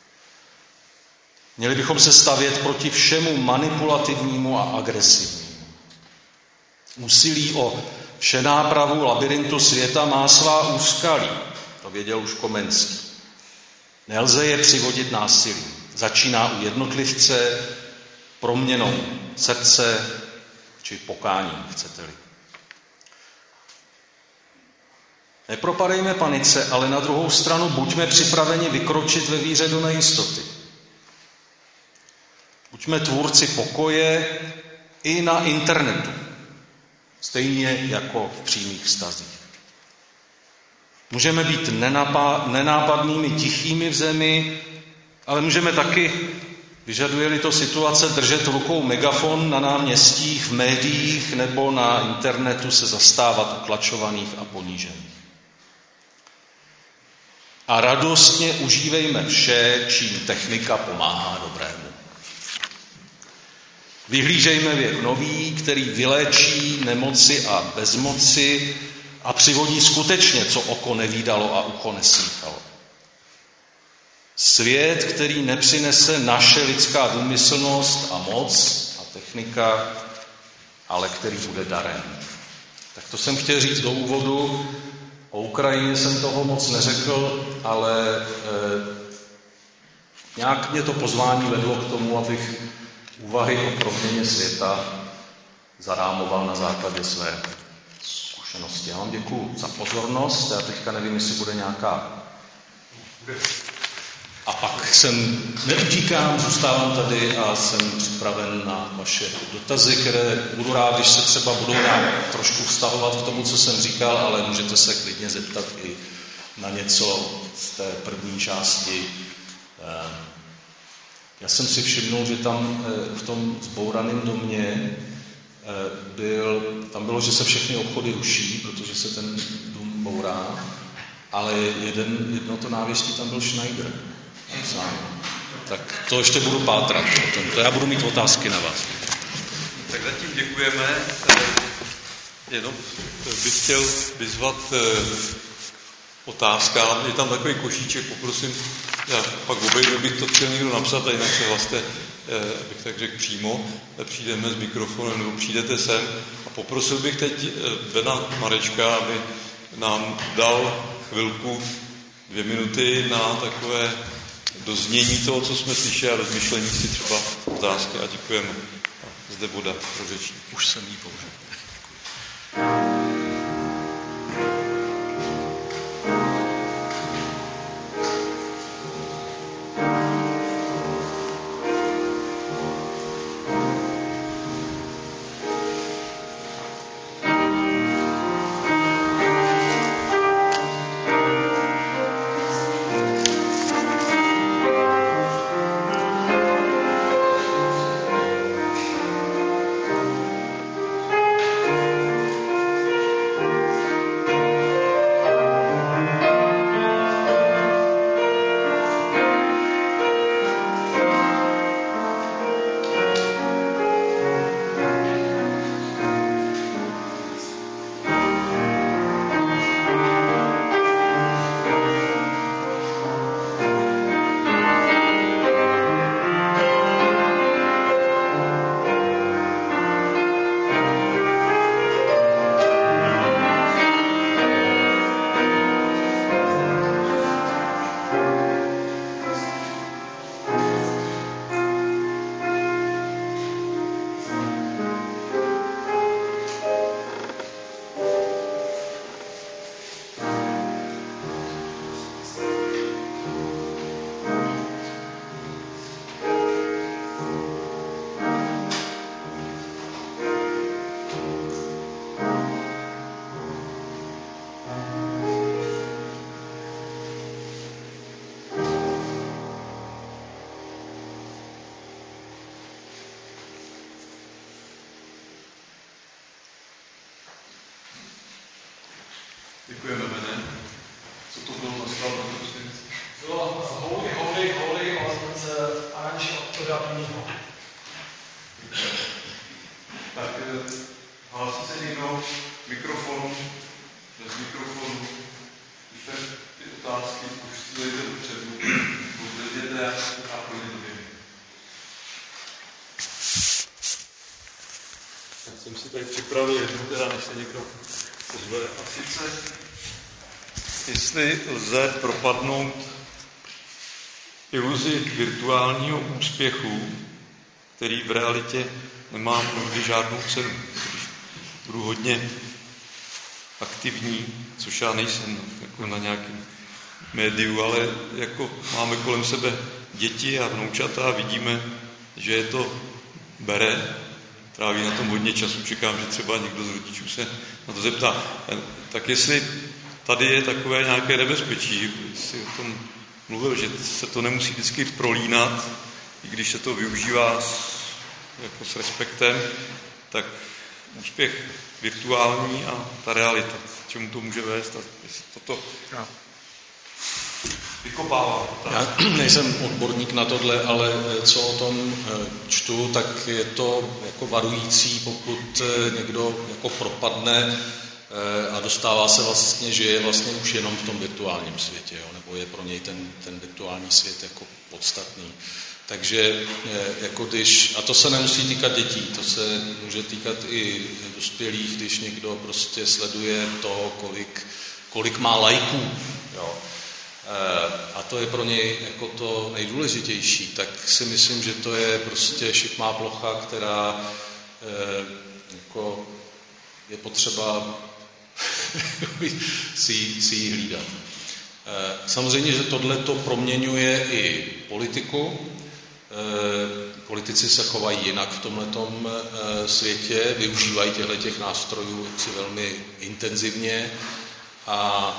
Měli bychom se stavět proti všemu manipulativnímu a agresivnímu. Úsilí o všenápravu labyrintu světa má svá úskalí, to věděl už Komenský. Nelze je přivodit násilím. Začíná u jednotlivce, proměnou srdce či pokáním, chcete-li. Nepropadejme panice, ale na druhou stranu buďme připraveni vykročit ve víře do nejistoty. Buďme tvůrci pokoje i na internetu, stejně jako v přímých vztazích. Můžeme být nenapá- nenápadnými, tichými v zemi, ale můžeme taky, vyžaduje-li to situace, držet rukou megafon na náměstích, v médiích nebo na internetu se zastávat utlačovaných a ponížených. A radostně užívejme vše, čím technika pomáhá dobrému. Vyhlížejme věk nový, který vyléčí nemoci a bezmoci a přivodí skutečně, co oko nevídalo a ucho neslýchalo. Svět, který nepřinese naše lidská důmyslnost a moc a technika, ale který bude darem. Tak to jsem chtěl říct do úvodu. O Ukrajině jsem toho moc neřekl, ale e, nějak mě to pozvání vedlo k tomu, abych úvahy o proměně světa zarámoval na základě své zkušenosti. Já vám děkuju za pozornost. Já teďka nevím, jestli bude nějaká... A pak jsem neutíkám, zůstávám tady a jsem připraven na vaše dotazy, které budu rád, když se třeba budou nějak trošku vztahovat k tomu, co jsem říkal, ale můžete se klidně zeptat i na něco z té první části. Já jsem si všimnul, že tam v tom zbouraném domě byl, tam bylo, že se všechny obchody ruší, protože se ten dům bourá, ale jeden, jedno to návěstí tam byl Schneider. Sám. Tak to ještě budu pátrat o tom. To já budu mít otázky na vás. Tak zatím děkujeme. Jenom bych chtěl vyzvat otázkám. Je tam takový košíček, poprosím, já pak obejdu, bych to chtěl někdo napsat, a jinak se vlastně, bych tak řekl přímo, přijdeme s mikrofonem, nebo přijdete sem a poprosil bych teď Bena Marečka, aby nám dal chvilku, dvě minuty na takové doznění toho, co jsme slyšeli, a rozmyšlení si třeba otázky, a děkujeme. A zde voda pro řečník. Už jsem jí použil. Děkujeme, Bene. Co to bylo za slavu? Bylo holy, holy, holy was the Ange Octodapního. Tak, hlásí se někdo mikrofonu, bez mikrofonu. Když tak ty otázky už si dojde dopředu, budete a projde do vědy. Já jsem si tady připravil jednu, teda než se někdo pozve. A sice, jestli lze propadnout iluzi virtuálního úspěchu, který v realitě nemá mnohdy žádnou cenu. Když budu hodně aktivní, což já nejsem jako na nějakém médiu, ale jako máme kolem sebe děti a vnoučata a vidíme, že je to bere, tráví na tom hodně času, čekám, že třeba někdo z rodičů se na to zeptá. Tak jestli tady je takové nějaké nebezpečí, jsi o tom mluvil, že se to nemusí vždycky prolínat, i když se to využívá s, jako s respektem, tak úspěch virtuální a ta realita, čemu to může vést a jestli toto vykopává. Já nejsem odborník na tohle, ale co o tom čtu, tak je to jako varující, pokud někdo jako propadne a dostává se vlastně, že je vlastně už jenom v tom virtuálním světě, jo, nebo je pro něj ten, ten virtuální svět jako podstatný. Takže jako když, a to se nemusí týkat dětí, to se může týkat i dospělých, když někdo prostě sleduje to, kolik, kolik má lajků, jo. A to je pro něj jako to nejdůležitější, tak si myslím, že to je prostě šikmá plocha, která jako je potřeba si, si ji hlídat. Samozřejmě, že tohle to proměňuje i politiku. Politici se chovají jinak v tomhletom světě, využívají těchto nástrojů si velmi intenzivně a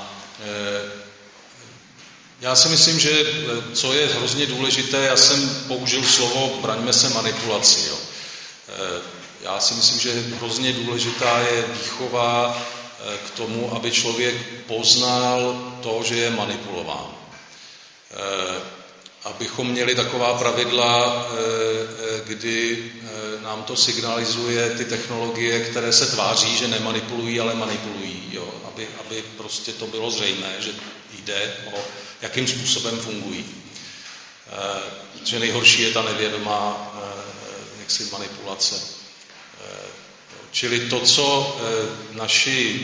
já si myslím, že co je hrozně důležité, já jsem použil slovo braňme se manipulaci. Jo. Já si myslím, že hrozně důležitá je výchova k tomu, aby člověk poznal to, že je manipulován. abychom měli taková pravidla, kdy nám to signalizuje ty technologie, které se tváří, že nemanipulují, ale manipulují. Jo? Aby, aby prostě to bylo zřejmé, že jde o jakým způsobem fungují. Protože nejhorší je ta nevědomá jaksi manipulace. Čili to, co naši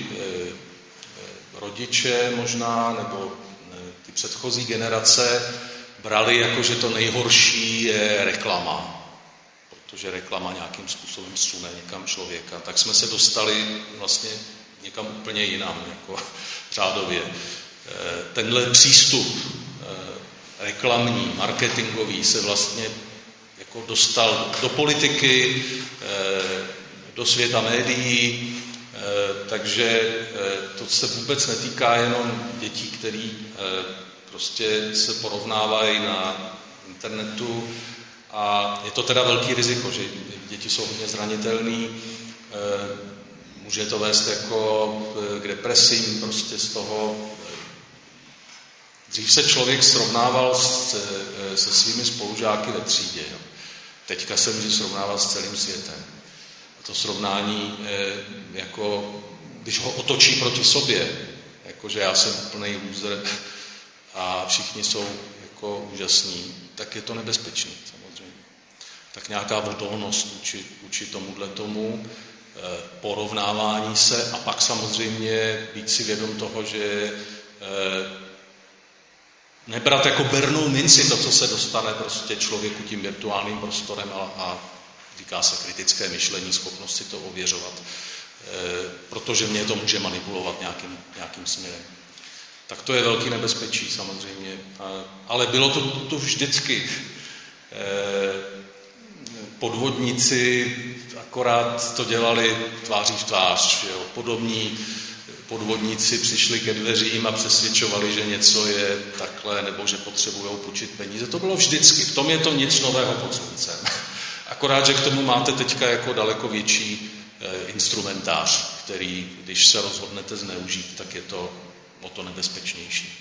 rodiče možná, nebo ty předchozí generace brali jako, že to nejhorší je reklama, protože reklama nějakým způsobem sune někam člověka, tak jsme se dostali vlastně někam úplně jinam, jako řádově. Tenhle přístup reklamní, marketingový se vlastně jako dostal do politiky, do světa médií, takže to se vůbec netýká jenom dětí, které prostě se porovnávají na internetu a je to teda velký riziko, že děti jsou hodně zranitelné, může to vést jako k depresím, prostě z toho. Dřív se člověk srovnával se, se svými spolužáky ve třídě, jo. Teďka se může srovnávat s celým světem. A to srovnání, jako, když ho otočí proti sobě, jakože já jsem úplnej loser a všichni jsou jako úžasní, tak je to nebezpečný samozřejmě. Tak nějaká odolnost vůči, vůči tomuhle tomu, porovnávání se a pak samozřejmě být si vědom toho, že nebrat jako bernou minci to, co se dostane prostě člověku tím virtuálním prostorem a, a říká se kritické myšlení, schopnost si to ověřovat, e, protože mě to může manipulovat nějakým, nějakým směrem. Tak to je velký nebezpečí samozřejmě. E, ale bylo to, to, to vždycky. E, podvodníci akorát to dělali tváří v tvář. Jo? Podobní podvodníci přišli ke dveřím a přesvědčovali, že něco je takhle, nebo že potřebují půjčit peníze. To bylo vždycky. V tom je to nic nového pod sluncem. Akorát, že k tomu máte teďka jako daleko větší e, instrumentář, který, když se rozhodnete zneužít, tak je to o to nebezpečnější.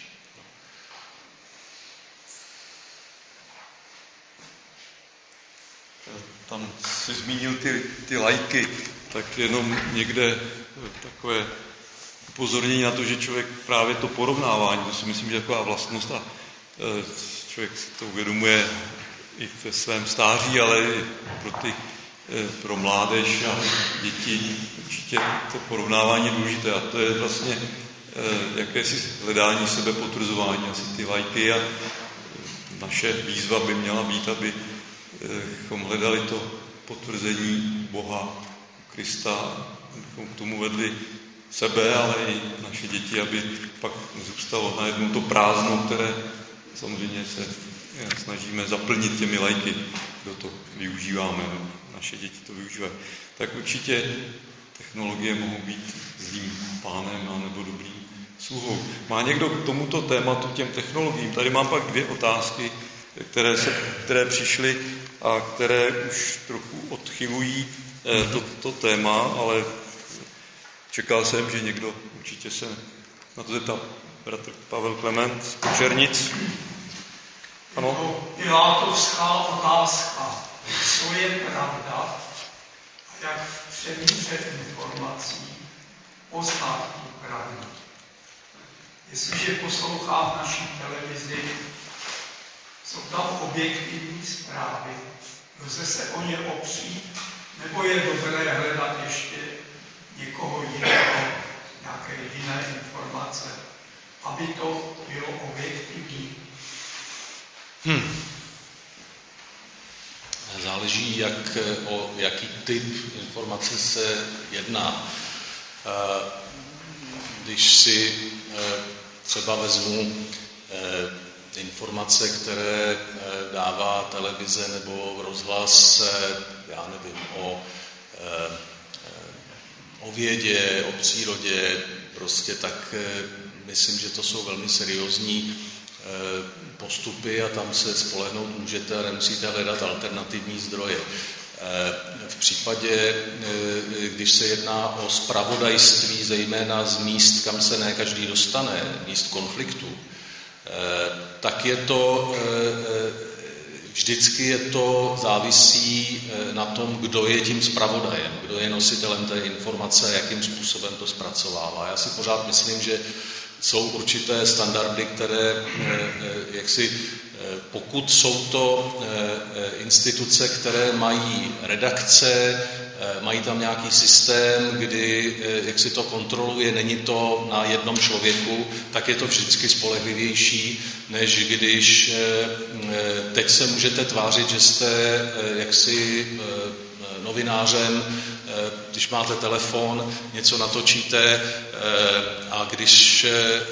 Tam jsi zmínil ty, ty lajky, tak jenom někde takové upozornění na to, že člověk právě to porovnávání, to si myslím, že je taková vlastnost a člověk si to uvědomuje i ve svém stáří, ale i pro, ty, pro mládež a děti určitě to porovnávání je důležité a to je vlastně jakési hledání sebe potvrzování, asi ty lajky a naše výzva by měla být, abychom hledali to potvrzení Boha, Krista, abychom k tomu vedli sebe, ale i naše děti, aby pak zůstalo najednou to prázdno, které samozřejmě se snažíme zaplnit těmi lajky, kdo to využíváme, naše děti to využívají. Tak určitě technologie mohou být zlým pánem a nebo dobrým sluhou. Má někdo k tomuto tématu, těm technologiím? Tady mám pak dvě otázky, které, se, které přišly a které už trochu odchylují to, to téma, ale čekal jsem, že někdo určitě se na to zeptá. Bratr Pavel Klement z Kočernic. Ano? Pilátovská otázka. Co je pravda a jak v přemíře informací poznat tu pravdu? Jestliže poslouchám naší televizi, jsou tam objektivní zprávy, lze se o ně opřít, nebo je dobré hledat ještě někoho jiného, nějaké jiné informace, aby to bylo objektivní. Hmm. Záleží, jak, o jaký typ informace se jedná. Když si třeba vezmu informace, které dává televize nebo rozhlas, já nevím, o, o vědě, o přírodě, prostě tak myslím, že to jsou velmi seriózní postupy a tam se spolehnout můžete a nemusíte hledat alternativní zdroje. V případě, když se jedná o zpravodajství, zejména z míst, kam se ne každý dostane, míst konfliktu, tak je to, vždycky je to závisí na tom, kdo je tím zpravodajem, kdo je nositelem té informace, jakým způsobem to zpracovává. Já si pořád myslím, že jsou určité standardy, které jaksi, pokud jsou to instituce, které mají redakce, mají tam nějaký systém, kdy jak si to kontroluje, není to na jednom člověku, tak je to vždycky spolehlivější, než když teď se můžete tvářit, že jste jaksi novinářem, když máte telefon, něco natočíte a když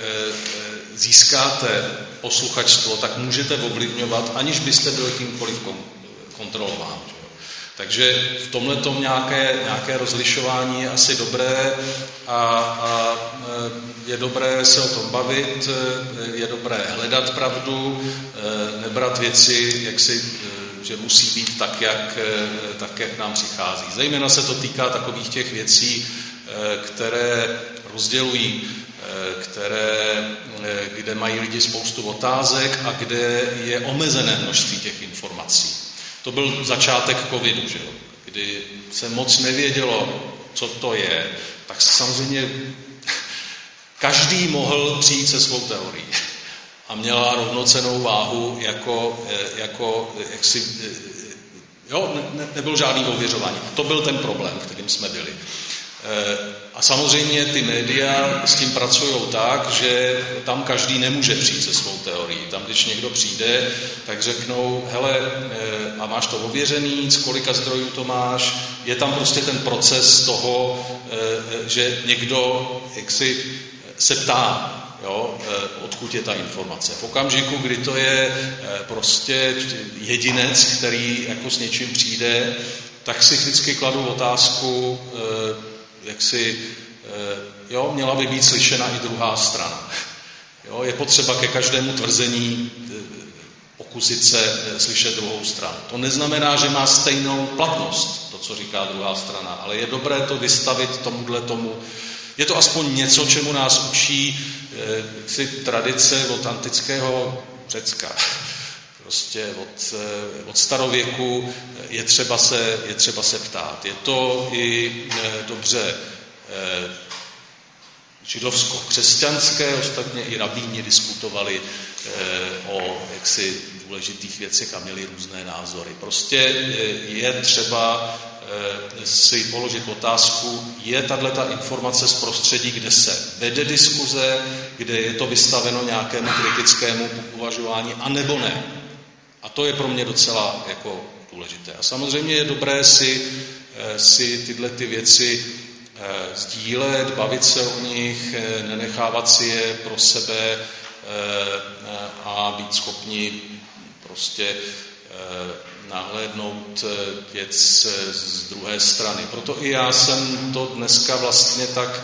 získáte posluchačstvo, tak můžete ovlivňovat, aniž byste byli kýmkoliv kontrolován. Takže v tomhletom nějaké, nějaké rozlišování je asi dobré a, a je dobré se o tom bavit, je dobré hledat pravdu, nebrat věci, jak si, že musí být tak jak, tak, jak nám přichází. Zejména se to týká takových těch věcí, které rozdělují, které, kde mají lidi spoustu otázek a kde je omezené množství těch informací. To byl začátek covidu, že jo? Kdy se moc nevědělo, co to je, tak samozřejmě každý mohl přijít se svou teorií a měla rovnocennou váhu jako, jako jaksi, jo, ne, nebyl žádný ověřování. To byl ten problém, kterým jsme byli. A samozřejmě ty média s tím pracují tak, že tam každý nemůže přijít se svou teorií. Tam, když někdo přijde, tak řeknou, hele, a máš to ověřený, z kolika zdrojů to máš. Je tam prostě ten proces toho, že někdo jaksi se ptá, jo, odkud je ta informace. V okamžiku, kdy to je prostě jedinec, který jako s něčím přijde, tak si vždycky kladu otázku, jak si, jo, měla by být slyšena i druhá strana. Jo, je potřeba ke každému tvrzení pokusit se slyšet druhou stranu. To neznamená, že má stejnou platnost, to, co říká druhá strana, ale je dobré to vystavit tomuhle tomu. Je to aspoň něco, čemu nás učí si tradice od antického Řecka. Prostě od, od starověku je třeba, se, je třeba se ptát. Je to i dobře židovsko-křesťanské, ostatně i rabíni diskutovali o jaksi důležitých věcech a měli různé názory. Prostě je třeba si položit otázku, je tato informace z prostředí, kde se vede diskuze, kde je to vystaveno nějakému kritickému uvažování, anebo ne. A to je pro mě docela jako důležité. A samozřejmě je dobré si, si tyhle ty věci sdílet, bavit se o nich, nenechávat si je pro sebe a být schopni prostě nahlédnout věc z druhé strany. Proto i já jsem to dneska vlastně tak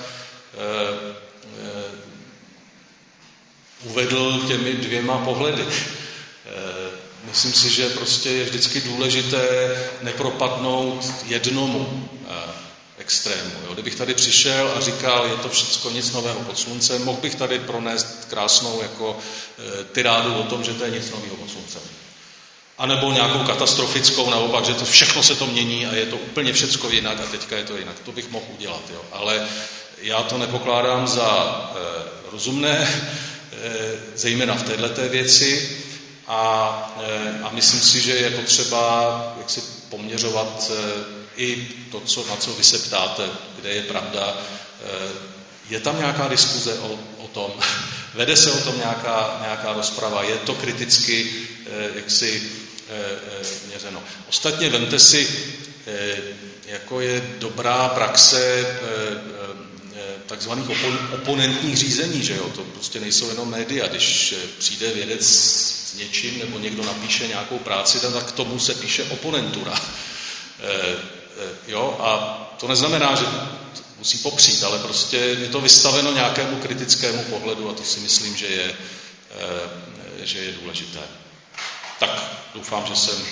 uvedl těmi dvěma pohledy. Myslím si, že prostě je vždycky důležité nepropadnout jednomu extrému. Jo. Kdybych tady přišel a říkal, je to všecko nic nového pod sluncem, mohl bych tady pronést krásnou jako e, tirádu o tom, že to je nic nového pod sluncem. A nebo nějakou katastrofickou naopak, že to všechno se to mění a je to úplně všecko jinak a teďka je to jinak. To bych mohl udělat. Jo. Ale já to nepokládám za e, rozumné, e, zejména v téhleté věci. A, a myslím si, že je potřeba jak si poměřovat i to, co, na co vy se ptáte, kde je pravda. Je tam nějaká diskuze o, o tom, vede se o tom nějaká, nějaká rozprava, je to kriticky jaksi měřeno. Ostatně vemte si, jako je dobrá praxe takzvaných opon- oponentních řízení, že jo, to prostě nejsou jenom média, když přijde vědec s něčím, nebo někdo napíše nějakou práci, tak k tomu se píše oponentura. E, e, jo, a to neznamená, že musí popřít, ale prostě je to vystaveno nějakému kritickému pohledu a to si myslím, že je, e, že je důležité. Tak, doufám, že jsem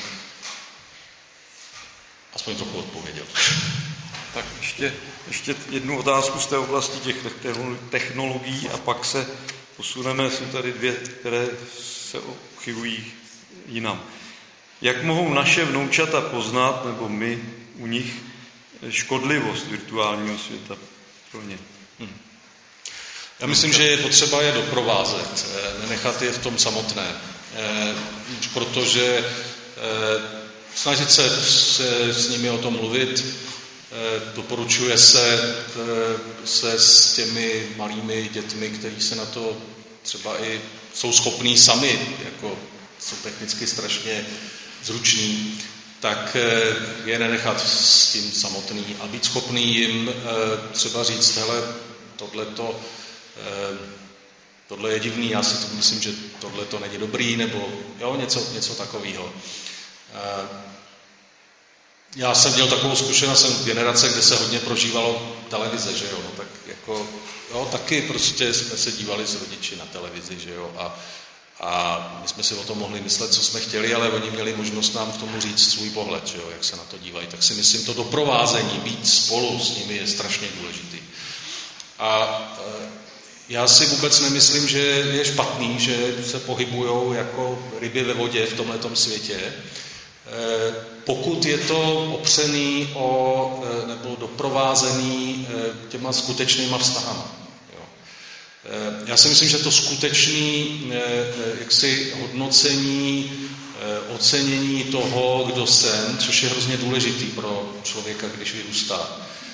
aspoň trochu odpověděl. Tak ještě, ještě jednu otázku z té oblasti těch technologií a pak se posuneme, jsou tady dvě, které se uchylují jinam. Jak mohou naše vnoučata poznat, nebo my u nich, škodlivost virtuálního světa pro ně? Hmm. Já myslím, že je potřeba je doprovázet, nenechat je v tom samotné, protože snažit se, se s nimi o tom mluvit, doporučuje se, se s těmi malými dětmi, kteří se na to třeba i jsou schopní sami, jako jsou technicky strašně zruční, tak je nenechat s tím samotný a být schopný jim třeba říct, hele, tohleto, tohle je divný, já si to myslím, že tohle to není dobrý, nebo jo, něco, něco takového. Já jsem měl takovou zkušenost, jsem generace, kde se hodně prožívalo televize, že jo, no tak jako, jo, taky prostě jsme se dívali s rodiči na televizi, že jo, a, a my jsme si o tom mohli myslet, co jsme chtěli, ale oni měli možnost nám k tomu říct svůj pohled, že jo, jak se na to dívají, tak si myslím, to doprovázení, být spolu s nimi je strašně důležitý. A já si vůbec nemyslím, že je špatný, že se pohybujou jako ryby ve vodě v tomhletom světě, pokud je to opřený o, nebo doprovázený těma skutečnýma vztahama. Jo. Já si myslím, že to skutečný jaksi hodnocení, ocenění toho, kdo jsem, což je hrozně důležitý pro člověka, když vyrůstá,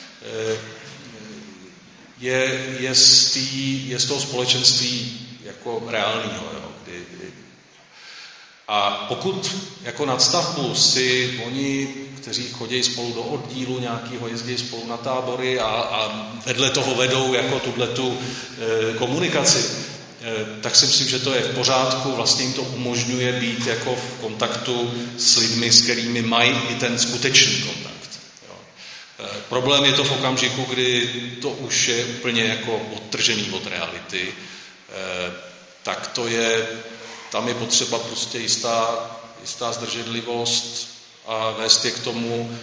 je, je, z, tý, je z toho společenství jako reálního, jo, kdy, kdy a pokud jako nadstavbu si oni, kteří chodí spolu do oddílu nějakého, jezdí spolu na tábory a, a vedle toho vedou jako tuhletu e, komunikaci, e, tak si myslím, že to je v pořádku, vlastně jim to umožňuje být jako v kontaktu s lidmi, s kterými mají i ten skutečný kontakt. Jo. E, problém je to v okamžiku, kdy to už je úplně jako odtržený od reality, e, tak to je tam je potřeba prostě jistá, jistá zdrženlivost a vést je k tomu.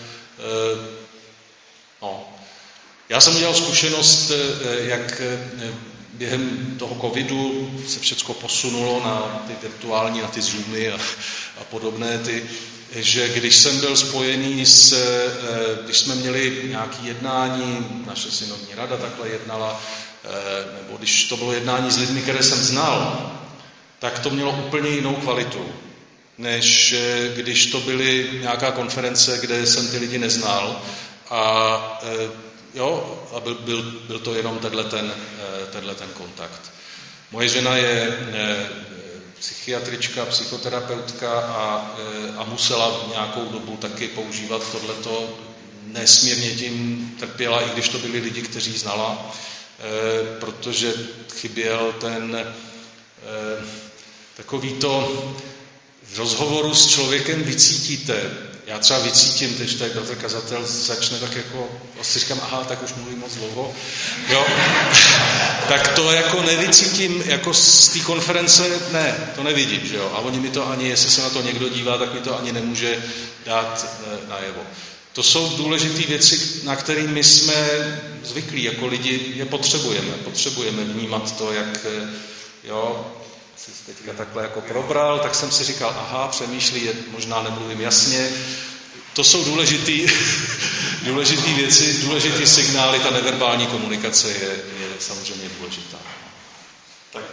No. Já jsem udělal zkušenost, jak během toho covidu se všechno posunulo na ty virtuální, na ty zoomy a, a podobné ty, že když jsem byl spojený s, když jsme měli nějaké jednání, naše synodní rada takhle jednala, nebo když to bylo jednání s lidmi, které jsem znal, tak to mělo úplně jinou kvalitu, než když to byly nějaká konference, kde jsem ty lidi neznal a, jo, a byl, byl, byl to jenom tenhle ten, tenhle ten kontakt. Moje žena je psychiatrička, psychoterapeutka a, a musela nějakou dobu taky používat tohleto, nesmírně tím trpěla, i když to byli lidi, kteří znala, protože chyběl ten takový to v rozhovoru s člověkem vycítíte. Já třeba vycítím, když tady bratr kazatel začne tak jako, asi říkám, aha, tak už mluvím moc dlouho. Jo. Tak to jako nevycítím, jako z té konference, ne, to nevidím, že jo. A oni mi to ani, jestli se na to někdo dívá, tak mi to ani nemůže dát e, najevo. To jsou důležité věci, na které my jsme zvyklí, jako lidi je potřebujeme. Potřebujeme vnímat to, jak, jo, si teďka takhle jako probral, tak jsem si říkal, aha, přemýšlí, možná nemluvím jasně. To jsou důležitý, důležitý věci, důležitý signály, ta neverbální komunikace je, je samozřejmě důležitá. Tak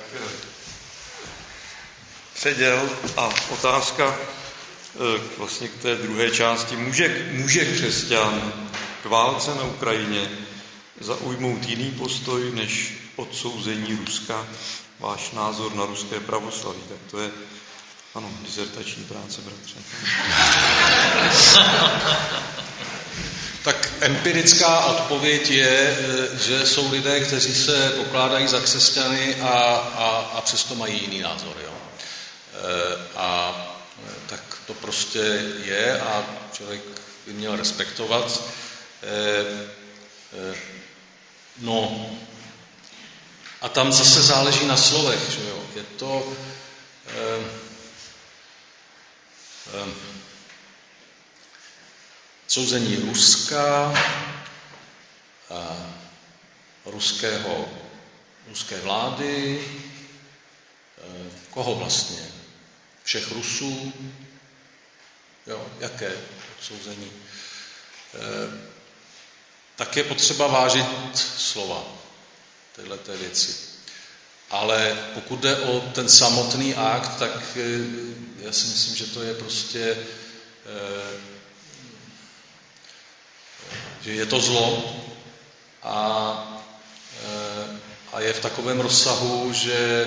předěl a otázka vlastně k té druhé části. Může, může křesťan k válce na Ukrajině zaujmout jiný postoj než odsouzení Ruska? Váš názor na ruské pravoslaví, tak to je, ano, dizertační práce, bratře. Tak empirická odpověď je, že jsou lidé, kteří se pokládají za křesťany a, a, a přesto mají jiný názor. Jo. A tak to prostě je a člověk by měl respektovat. No, a tam zase záleží na slovech, že jo. Je to eh, eh, souzení Ruska, eh, ruského, ruské vlády, koho vlastně? Všech Rusů? Jo, jaké odsouzení? E, tak je potřeba vážit slova téhleté věci. Ale pokud jde o ten samotný akt, tak já si myslím, že to je prostě, že je to zlo a, a je v takovém rozsahu, že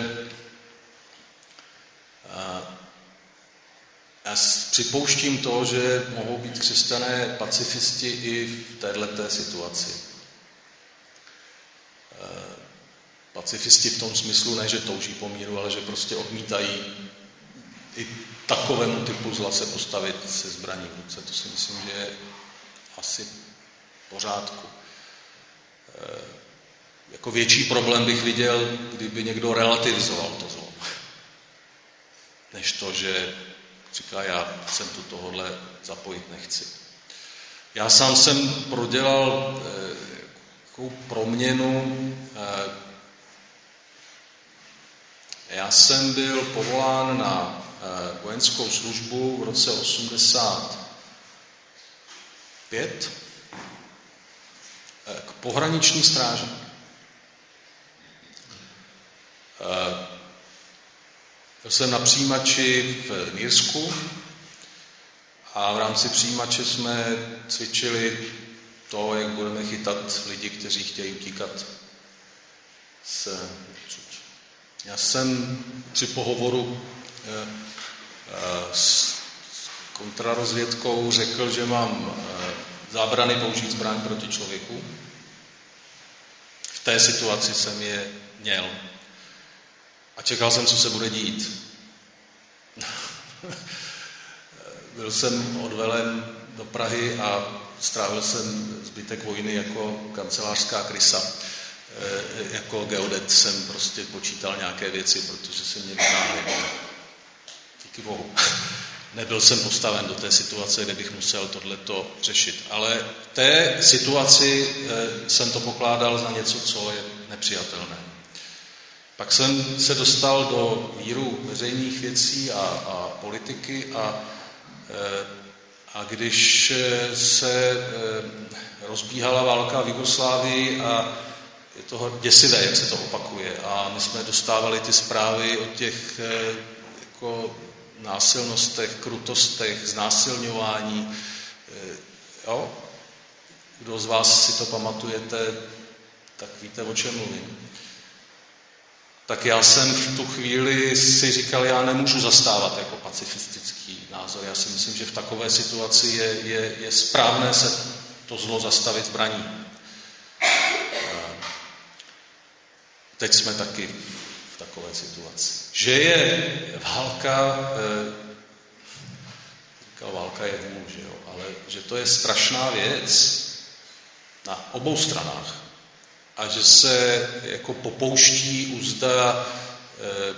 já připouštím to, že mohou být křesťané pacifisti i v téhleté situaci. Pacifisti v tom smyslu ne, že touží po míru, ale že prostě odmítají i takovému typu zla se postavit se zbraní v ruce. To si myslím, že je asi v pořádku. E, jako větší problém bych viděl, kdyby někdo relativizoval to zlo. Než to, že říká, já jsem tu tohodle zapojit nechci. Já sám jsem prodělal e, takovou proměnu. E, Já jsem byl povolán na vojenskou službu v roce osmdesát pět k pohraniční stráži. Byl jsem na přijímači v Mýrsku a v rámci přijímače jsme cvičili to, jak budeme chytat lidi, kteří chtějí utíkat z Já jsem při pohovoru eh, eh, s kontrarozvědkou řekl, že mám eh, zábrany použít zbraň proti člověku. V té situaci jsem je měl. A čekal jsem, co se bude dít. Byl jsem odvelen do Prahy a strávil jsem zbytek vojny jako kancelářská krysa. Jako geodet jsem prostě počítal nějaké věci, protože se mě vytáhli. Díky Bohu. Nebyl jsem postaven do té situace, kde bych musel tohleto řešit. Ale v té situaci jsem to pokládal za něco, co je nepřijatelné. Pak jsem se dostal do víru veřejných věcí a, a politiky a, a když se rozbíhala válka v Jugoslávii a je to děsivé, jak se to opakuje. A my jsme dostávali ty zprávy o těch jako násilnostech, krutostech, znásilňování. Jo? Kdo z vás si to pamatujete, tak víte, o čem mluvím. Tak já jsem v tu chvíli si říkal, já nemůžu zastávat jako pacifistický názor. Já si myslím, že v takové situaci je, je, je správné se to zlo zastavit zbraní. Teď jsme taky v takové situaci. Že je válka, říkal, válka je vůl, že jo, ale že to je strašná věc na obou stranách a že se jako popouští uzda eh,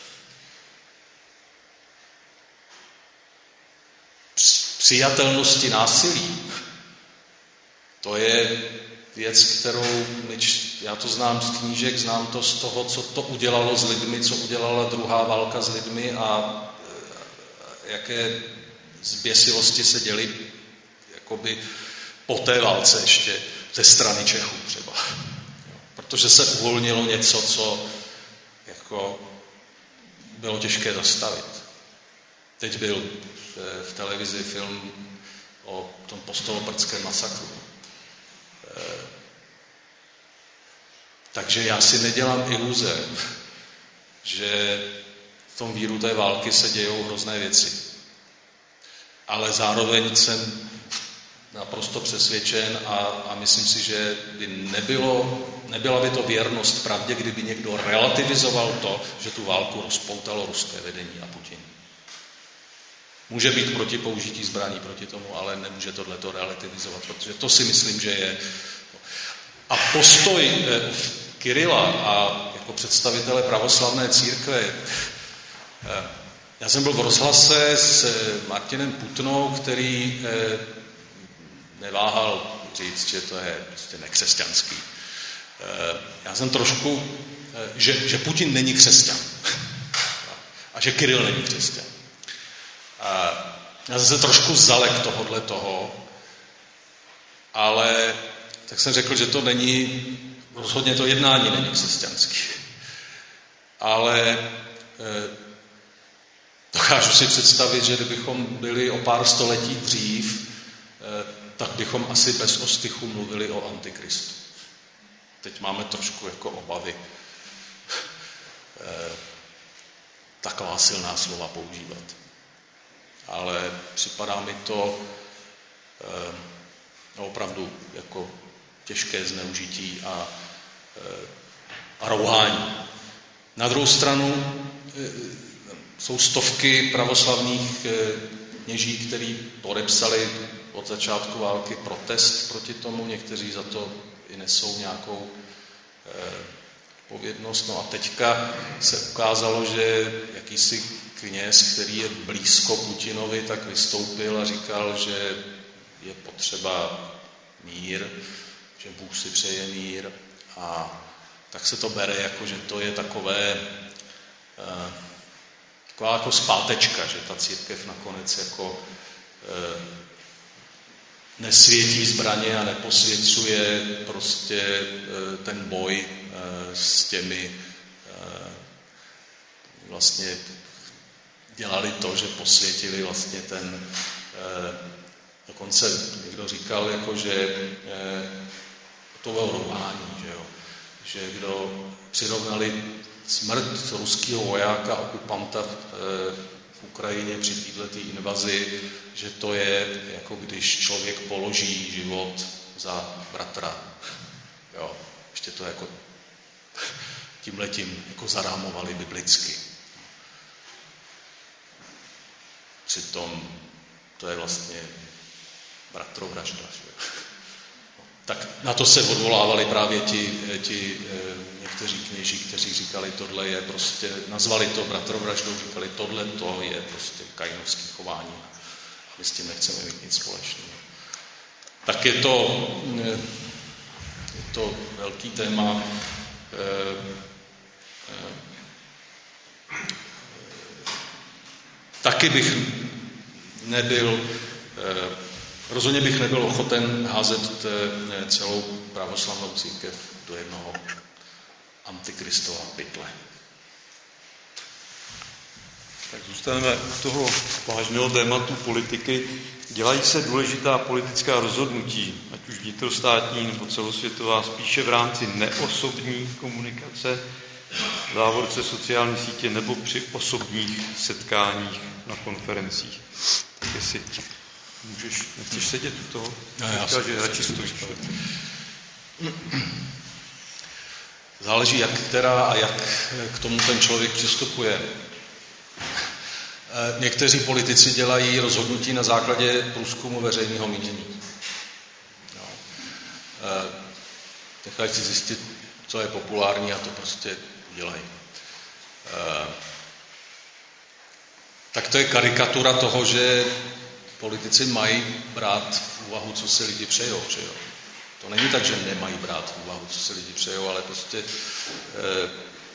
přijatelnosti násilí. To je věc, kterou já to znám z knížek, znám to z toho, co to udělalo s lidmi, co udělala druhá válka s lidmi a jaké zběsilosti se děly jakoby po té válce ještě ze strany Čechů třeba. Protože se uvolnilo něco, co jako bylo těžké zastavit. Teď byl v televizi film o tom postoloprckém masakru. Takže já si nedělám iluze, že v tom víru té války se dějou hrozné věci. Ale zároveň jsem naprosto přesvědčen a, a myslím si, že by nebylo, nebyla by to věrnost pravdě, kdyby někdo relativizoval to, že tu válku rozpoutalo ruské vedení a Putin. Může být proti použití zbraní proti tomu, ale nemůže tohleto relativizovat, protože to si myslím, že je. A postoj Kyrila a jako představitele pravoslavné církve. Já jsem byl v rozhlase s Martinem Putnou, který neváhal říct, že to je prostě nekřesťanský. Já jsem trošku, že, že Putin není křesťan. a že Kiril není křesťan. A já jsem se trošku zalek tohodle toho, ale tak jsem řekl, že to není, rozhodně to jednání není křesťanský. Ale e, dokážu si představit, že kdybychom byli o pár století dřív, e, tak bychom asi bez ostychu mluvili o Antikristu. Teď máme trošku jako obavy e, taková silná slova používat. Ale připadá mi to e, opravdu jako těžké zneužití a, e, a rouhání. Na druhou stranu e, jsou stovky pravoslavných e, kněží, kteří podepsali od začátku války protest proti tomu, někteří za to i nesou nějakou e, povědnost. No a teďka se ukázalo, že jakýsi kněz, který je blízko Putinovi, tak vystoupil a říkal, že je potřeba mír, že Bůh si přeje mír, a tak se to bere jako, že to je takové eh, taková jako zpátečka, že ta církev nakonec jako eh, nesvětí zbraně a neposvěcuje prostě eh, ten boj eh, s těmi eh, vlastně dělali to, že posvětili vlastně ten eh, dokonce někdo říkal, jako, že eh, to bylo rouhání, že jo. Že kdo přirovnali smrt ruského vojáka, okupanta v, eh, v Ukrajině při této invazi, že to je jako když člověk položí život za bratra. Jo, ještě to jako tímhletím jako zarámovali biblicky. Přitom to je vlastně bratrovražda. Tak na to se odvolávali právě ti, ti někteří kněží, kteří říkali, tohle je prostě, nazvali to bratrovraždou, říkali, tohle to je prostě kainovské chování a my s tím nechceme mít nic společného. Tak je to, je to velký téma. Taky bych nebyl Rozhodně bych nebyl ochoten házet celou pravoslavnou církev do jednoho antikristova pytle. Tak zůstaneme u toho vážného tématu politiky. Dělají se důležitá politická rozhodnutí, ať už vnitrostátní nebo celosvětová, spíše v rámci neosobní komunikace, v závorce sociální sítě nebo při osobních setkáních na konferencích. Tak jestli můžeš, nechceš sedět u toho? No, já Říká, že radši stojíš. Záleží, jak která a jak k tomu ten člověk přistupuje. Někteří politici dělají rozhodnutí na základě průzkumu veřejného mínění. No. Nechají si zjistit, co je populární, a to prostě udělají. Tak to je karikatura toho, že politici mají brát v úvahu, co si lidi přejou, že jo. To není tak, že nemají brát v úvahu, co si lidi přejou, ale prostě eh,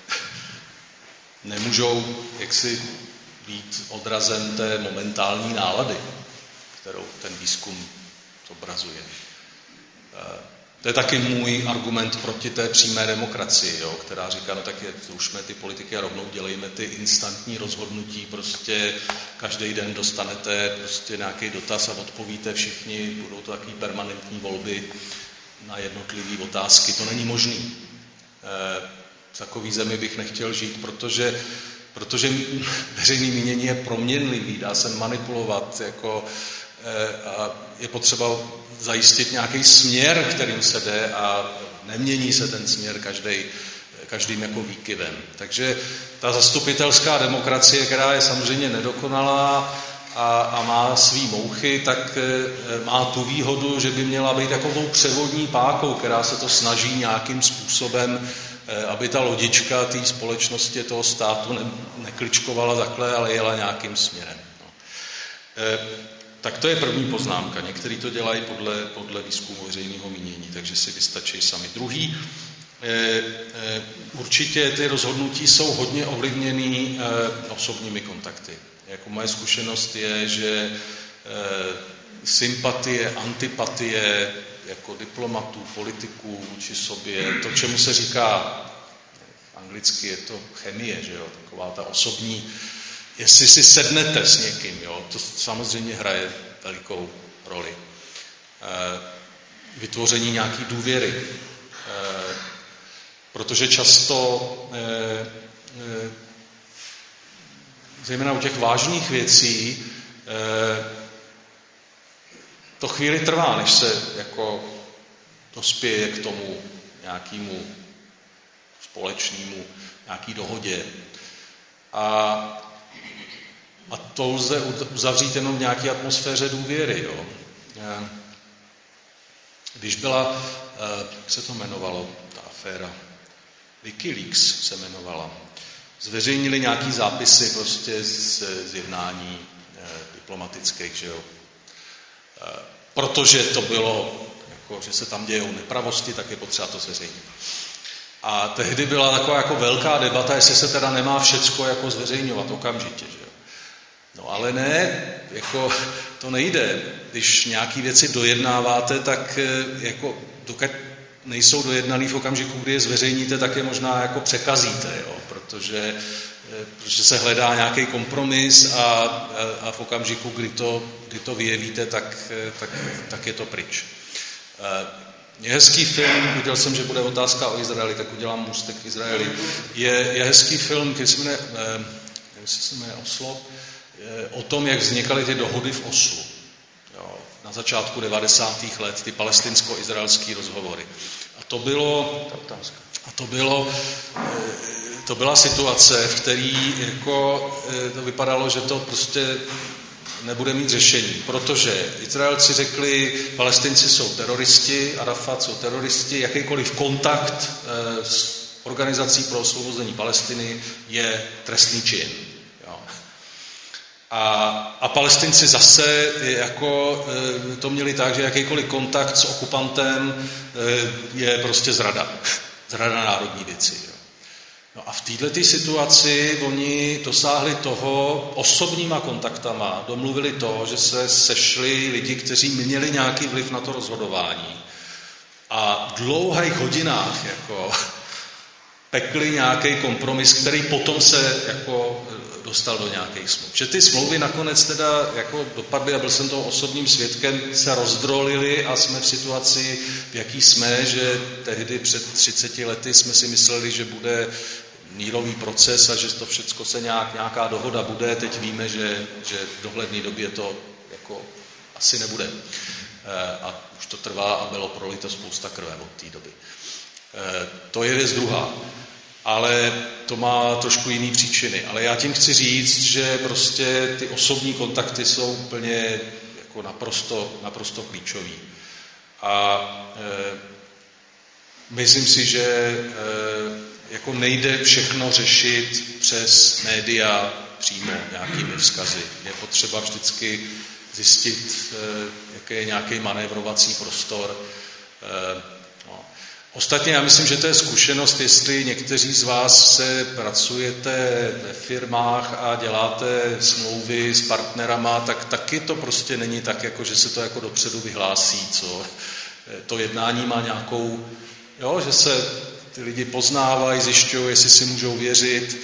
nemůžou jaksi být odrazem té momentální nálady, kterou ten výzkum zobrazuje. Eh, to je taky můj argument proti té přímé demokracii, jo, která říká, no tak je, zrušme ty politiky a rovnou dělejme ty instantní rozhodnutí, prostě každý den dostanete prostě nějaký dotaz a odpovíte všichni, budou to takový permanentní volby na jednotlivé otázky. To není možný. E, v takový zemi bych nechtěl žít, protože, protože veřejné mínění je proměnlivý, dá se manipulovat, jako, e, a je potřeba zajistit nějaký směr, kterým se jde, a nemění se ten směr každý, každým jako výkyvem. Takže ta zastupitelská demokracie, která je samozřejmě nedokonalá a, a má svý mouchy, tak e, má tu výhodu, že by měla být takovou převodní pákou, která se to snaží nějakým způsobem, e, aby ta lodička té společnosti, toho státu ne, nekličkovala takhle, ale jela nějakým směrem. No. E, Tak to je první poznámka. Někteří to dělají podle, podle výzkumu veřejného mínění, takže si vystačí sami. Druhý, určitě ty rozhodnutí jsou hodně ovlivněný osobními kontakty. Jako moje zkušenost je, že sympatie, antipatie jako diplomatů, politiků vůči sobě, to, čemu se říká, anglicky je to chemie, že jo, taková ta osobní, jestli si sednete s někým, jo, to samozřejmě hraje velikou roli. Vytvoření nějaký důvěry, protože často, zejména u těch vážných věcí, to chvíli trvá, než se jako dospěje k tomu nějakému společnému, nějaký dohodě. A, a to lze uzavřít jenom v nějaké atmosféře důvěry. Jo. Když byla, jak se to jmenovalo, ta aféra, Wikileaks se jmenovala, zveřejnili nějaký zápisy prostě z, z jednání eh, diplomatických, že jo. Eh, protože to bylo, jako, že se tam dějou nepravosti, tak je potřeba to zveřejnit. A tehdy byla taková jako velká debata, jestli se teda nemá všecko jako zveřejňovat okamžitě, že jo. No ale ne, jako to nejde. Když nějaký věci dojednáváte, tak jako dokud nejsou dojednaný v okamžiku, kdy je zveřejníte, tak je možná jako překazíte, jo, protože, protože se hledá nějaký kompromis a, a v okamžiku, kdy to, kdy to vyjevíte, tak, tak, tak je to pryč. Je hezký film, viděl jsem, že bude otázka o Izraeli, tak udělám můstek k Izraeli. Je, je hezký film, který se jmenuje, nevím, jestli se jmenuje Oslo, o tom, jak vznikaly ty dohody v Oslu. Jo, na začátku devadesátých let, ty palestinsko-izraelské rozhovory. A to bylo, a to bylo, to byla situace, v který jako to vypadalo, že to prostě nebude mít řešení, protože Izraelci řekli, Palestinci jsou teroristi, Arafat jsou teroristi, jakýkoliv kontakt s organizací pro osvobození Palestiny je trestný čin. Jo. A, a Palestinci zase jako to měli tak, že jakýkoliv kontakt s okupantem je prostě zrada. Zrada národní věci. Jo. No a v této situaci oni dosáhli toho osobníma kontaktama, domluvili to, že se sešli lidi, kteří měli nějaký vliv na to rozhodování. A v dlouhých hodinách jako pekli nějaký kompromis, který potom se jako dostal do nějakých smluv. Že ty smlouvy nakonec teda jako dopadly, a byl jsem toho osobním svědkem, se rozdrolily a jsme v situaci, v jaký jsme, že tehdy před třiceti lety jsme si mysleli, že bude mírový proces a že to všechno se nějak, nějaká dohoda bude. Teď víme, že, že v dohledné době to jako asi nebude. A už to trvá a bylo prolito spousta krve od té doby. To je věc druhá. Ale to má trošku jiný příčiny. Ale já tím chci říct, že prostě ty osobní kontakty jsou úplně jako naprosto, naprosto klíčový. A e, myslím si, že e, jako nejde všechno řešit přes média přímo nějakými vzkazy. Je potřeba vždycky zjistit, e, jaký je nějaký manévrovací prostor. E, no. Ostatně já myslím, že to je zkušenost, jestli někteří z vás se pracujete ve firmách a děláte smlouvy s partnerama, tak taky to prostě není tak, jako, že se to jako dopředu vyhlásí, co to jednání má nějakou, jo, že se ty lidi poznávají, zjišťují, jestli si můžou věřit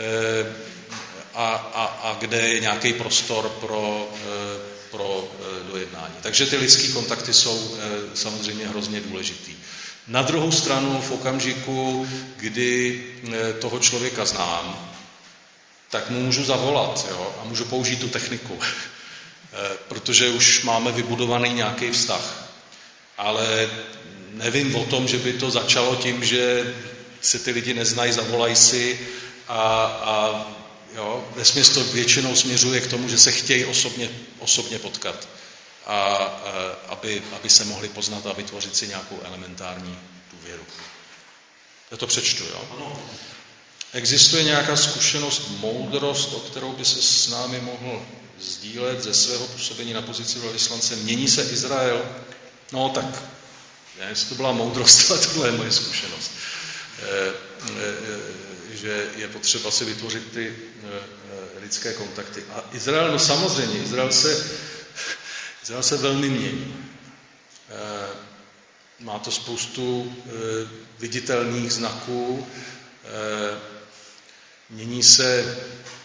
a, a, a kde je nějaký prostor pro, pro dojednání. Takže ty lidský kontakty jsou samozřejmě hrozně důležitý. Na druhou stranu v okamžiku, kdy toho člověka znám, tak mu můžu zavolat, jo, a můžu použít tu techniku, protože už máme vybudovaný nějaký vztah. Ale nevím o tom, že by to začalo tím, že se ty lidi neznají, zavolají si a, a jo, vesměs to většinou směřuje k tomu, že se chtějí osobně, osobně potkat. A, a aby, aby se mohli poznat a vytvořit si nějakou elementární důvěru. Já to přečtu, jo? Ano. Existuje nějaká zkušenost, moudrost, o kterou by se s námi mohl sdílet ze svého působení na pozici velvyslance? Mění se Izrael? No tak, já jestli to byla moudrost, ale tohle je moje zkušenost. že je potřeba si vytvořit ty lidské kontakty. A Izrael, no samozřejmě, Izrael se, Izrael se velmi mění. Má to spoustu viditelných znaků, mění se.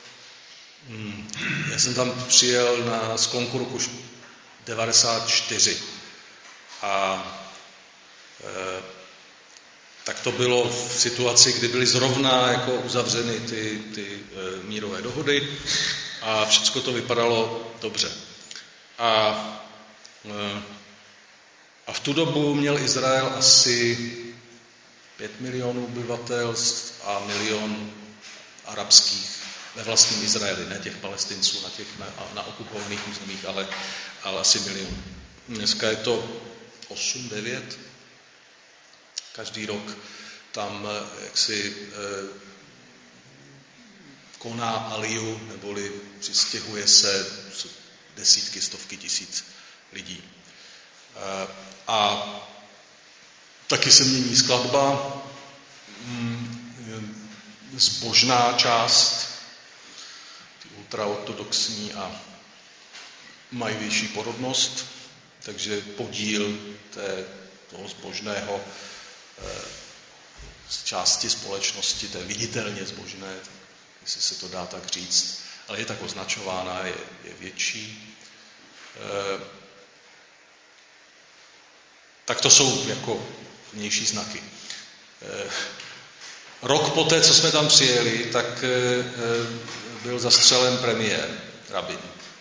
Já jsem tam přijel na sklonku roku devadesát čtyři a e, tak to bylo v situaci, kdy byly zrovna jako uzavřeny ty, ty e, mírové dohody a všechno to vypadalo dobře. A, e, a v tu dobu měl Izrael asi pět milionů obyvatel a milion arabských ve vlastním Izraeli, ne těch Palestinců na těch na, na okupovaných územích, ale, ale asi milion. Dneska je to osm devět. Každý rok tam jaksi eh, koná aliju, neboli přistěhuje se desítky, stovky tisíc lidí. Eh, a taky se mění skladba, mm, zbožná část, ultraortodoxní a mají vyšší porodnost, takže podíl té, toho zbožného e, z části společnosti, té viditelně zbožné, jestli se to dá tak říct, ale je tak označována, je, je větší. E, tak to jsou jako vnější znaky. E, rok poté, co jsme tam přijeli, tak e, byl zastřelen premiér Rabin.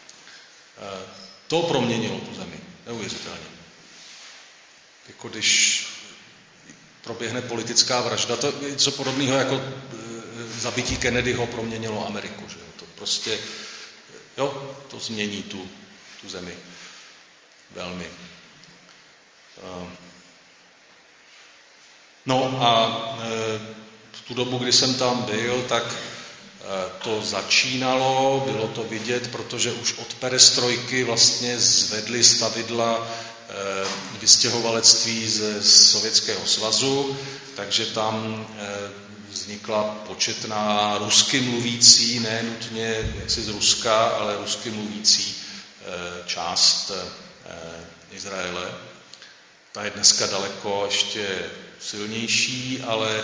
To proměnilo tu zemi, neuvěřitelně. Jako když proběhne politická vražda, to je něco podobného jako zabití Kennedyho proměnilo Ameriku. Že? To prostě, jo, to změní tu, tu zemi velmi. No a v tu dobu, kdy jsem tam byl, tak to začínalo, bylo to vidět, protože už od perestrojky vlastně zvedli stavidla vystěhovalectví ze Sovětského svazu, takže tam vznikla početná rusky mluvící, ne nutně jaksi z Ruska, ale rusky mluvící část Izraele. Ta je dneska daleko ještě silnější, ale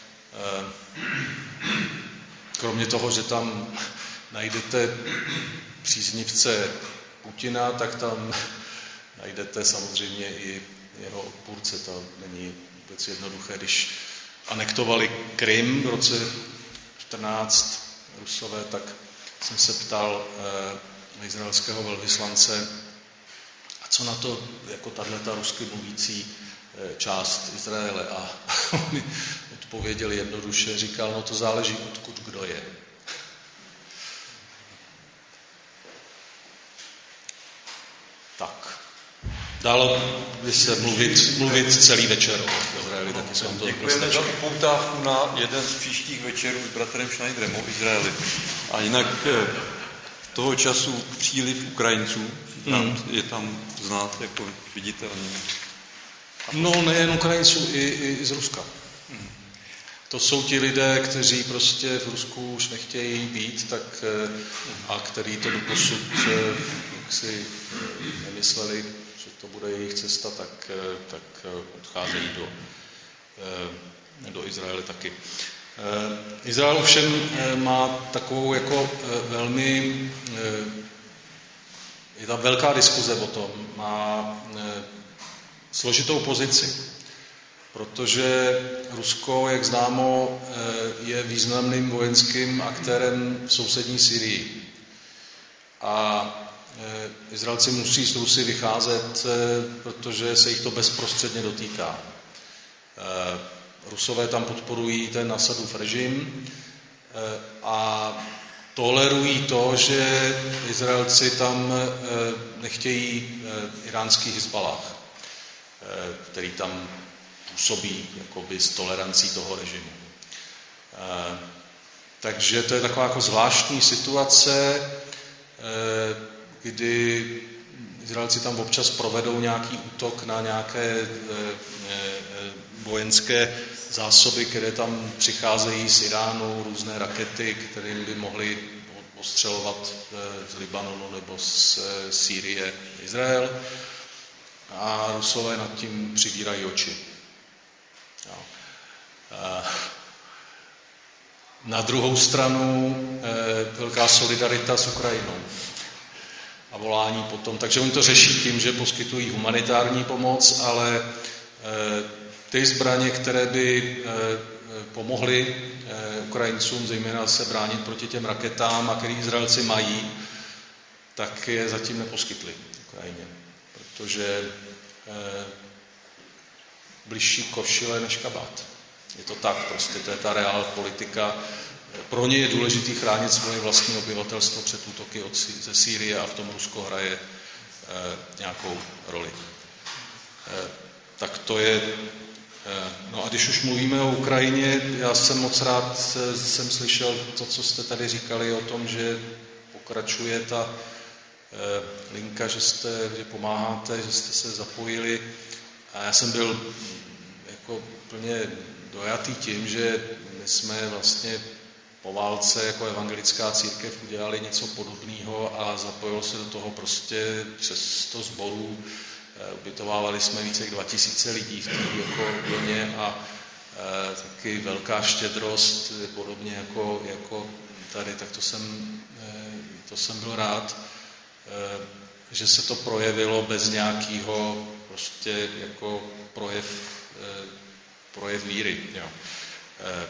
kromě toho, že tam najdete příznivce Putina, tak tam najdete samozřejmě i jeho odpůrce. To není vůbec jednoduché. Když anektovali Krym v roce čtrnáct Rusové, tak jsem se ptal eh, izraelského velvyslance, a co na to jako tato rusky mluvící eh, část Izraele. A oni odpověděli jednoduše, říkal, no to záleží, odkud kdo je. Tak. Dalo by se mluvit, mluvit celý večer o Izraeli, taky jsem to děkujeme za upoutávku na jeden z příštích večerů s bratrem Schneiderem o Izraeli. A jinak toho času příliv Ukrajinců hmm. je tam znát jako viditelně. No nejen Ukrajinců, i, i z Ruska. Hmm. To jsou ti lidé, kteří prostě v Rusku už nechtějí být, tak, a který to doposud si nemysleli, že to bude jejich cesta, tak, tak odcházejí do, do Izraele taky. Izrael ovšem má takovou jako velmi, je tam velká diskuze o tom, má složitou pozici, protože Rusko, jak známo, je významným vojenským aktérem v sousední Syrii. A Izraelci musí z Rusy vycházet, protože se jich to bezprostředně dotýká. Rusové tam podporují ten Asadův režim a tolerují to, že Izraelci tam nechtějí iránský Hizbalách, který tam působí jakoby s tolerancí toho režimu. Takže to je taková jako zvláštní situace, kdy Izraelci tam občas provedou nějaký útok na nějaké vojenské zásoby, které tam přicházejí z Iránu, různé rakety, kterým by mohly ostřelovat z Libanonu nebo z Sýrie Izrael. A Rusové nad tím přivírají oči. Jo. Na druhou stranu velká solidarita s Ukrajinou a volání potom. Takže oni to řeší tím, že poskytují humanitární pomoc, ale ty zbraně, které by pomohly Ukrajincům zejména se bránit proti těm raketám, a které Izraelci mají, tak je zatím neposkytli Ukrajině. Protože bližší košile než kabát. Je to tak prostě, to je ta reál politika. Pro ně je důležitý chránit svoje vlastní obyvatelstvo před útoky od, ze Sýrie a v tom Rusko hraje eh, nějakou roli. Eh, tak to je... Eh, no a když už mluvíme o Ukrajině, já jsem moc rád, jsem slyšel to, co jste tady říkali o tom, že pokračuje ta eh, linka, že, jste, že pomáháte, že jste se zapojili. A já jsem byl jako plně dojatý tím, že my jsme vlastně po válce jako evangelická církev udělali něco podobného a zapojilo se do toho prostě přes sto sborů. Ubytovávali jsme více jak dva tisíce lidí v té jako vlně a e, taky velká štědrost, podobně jako, jako tady, tak to jsem, e, to jsem byl rád, e, že se to projevilo bez nějakého prostě jako projev, e, projev víry. Jo. E,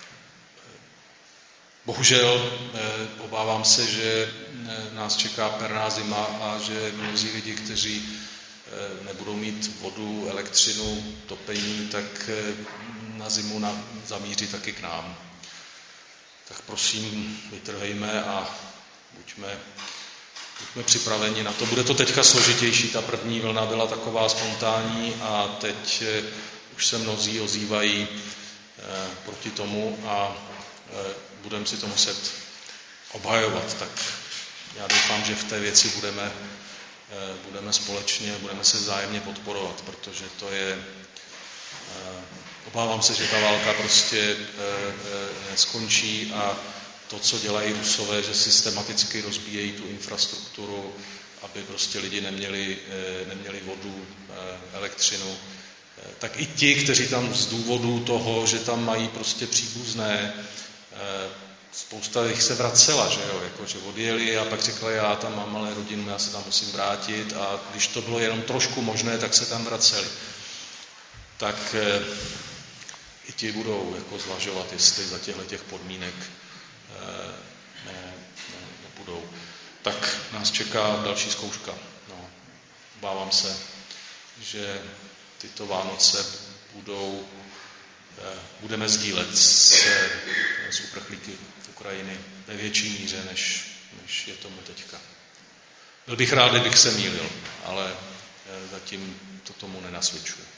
Bohužel obávám se, že nás čeká perná zima a že mnozí lidi, kteří nebudou mít vodu, elektřinu, topení, tak na zimu na, zamíří taky k nám. Tak prosím, vytrhejme a buďme, buďme připraveni na to. Bude to teďka složitější, ta první vlna byla taková spontánní a teď už se mnozí ozývají proti tomu a budeme si to muset obhajovat, tak já doufám, že v té věci budeme, budeme společně, budeme se vzájemně podporovat, protože to je, obávám se, že ta válka prostě neskončí a to, co dělají Rusové, že systematicky rozbíjejí tu infrastrukturu, aby prostě lidi neměli, neměli vodu, elektřinu, tak i ti, kteří tam z důvodu toho, že tam mají prostě příbuzné, spousta jich se vracela, že jo, jako, že odjeli a pak řekla, já tam mám malé rodinu, já se tam musím vrátit a když to bylo jenom trošku možné, tak se tam vraceli. Tak e, i ti budou jako zvažovat, jestli za těchto těch podmínek e, ne, ne, nebudou. Tak nás čeká další zkouška. No, obávám se, že tyto Vánoce budou budeme sdílet s, s uprchlíky v Ukrajiny ve větší míře, než, než je tomu teďka. Byl bych rád, kdybych se mýlil, ale zatím to tomu nenasvědčuje.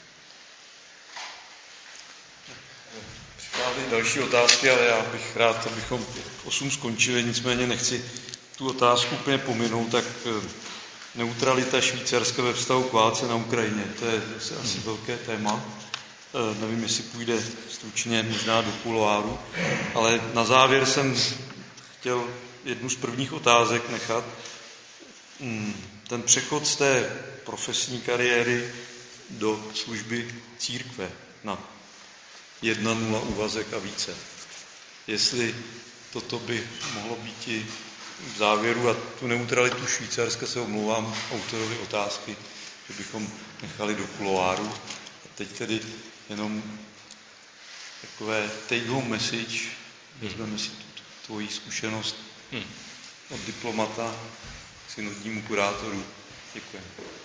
Přichází další otázky, ale já bych rád, abychom osm skončili, nicméně nechci tu otázku úplně pominout, tak neutralita Švýcarska ve vztahu k válce na Ukrajině, to je zase asi hmm. velké téma. Nevím, jestli půjde stručně možná do kuloáru, ale na závěr jsem chtěl jednu z prvních otázek nechat. Ten přechod z té profesní kariéry do služby církve na jedna nula úvazek a více. Jestli toto by mohlo být i v závěru, a tu neutralitu Švýcarska se omlouvám autorovi otázky, že bychom nechali do kuloáru. A teď tedy jenom takové take home message, vezmeme si tu tvoji zkušenost hmm. od diplomata k synodnímu kurátoru. Děkuji.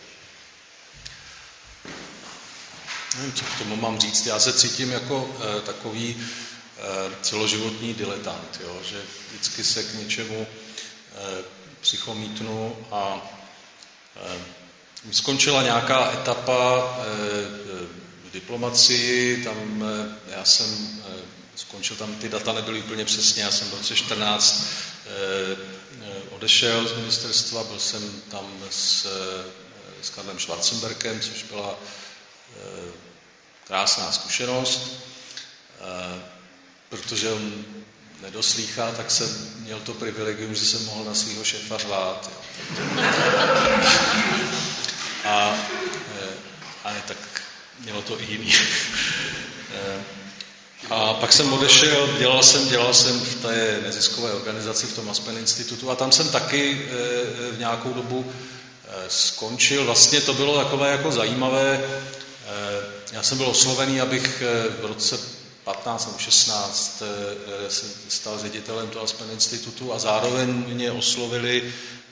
Nevím, co k tomu mám říct. Já se cítím jako eh, takový eh, celoživotní diletant, jo? Že vždycky se k něčemu eh, psychomítnu a eh, skončila nějaká etapa eh, diplomacii, tam já jsem skončil, tam ty data nebyly úplně přesně, já jsem v roce čtrnáct odešel z ministerstva, byl jsem tam s s Karlem Schwarzenbergem, což byla krásná zkušenost. Protože on nedoslýchá, tak jsem měl to privilegium, že jsem mohl na svého šéfa řvát. A, a ne, tak mělo to i jiný. A pak jsem odešel, dělal jsem, dělal jsem v té neziskové organizaci, v tom Aspen institutu a tam jsem taky v nějakou dobu skončil. Vlastně to bylo takové jako zajímavé. Já jsem byl oslovený, abych v roce patnáct nebo šestnáct se stal ředitelem toho Aspen institutu a zároveň mě oslovili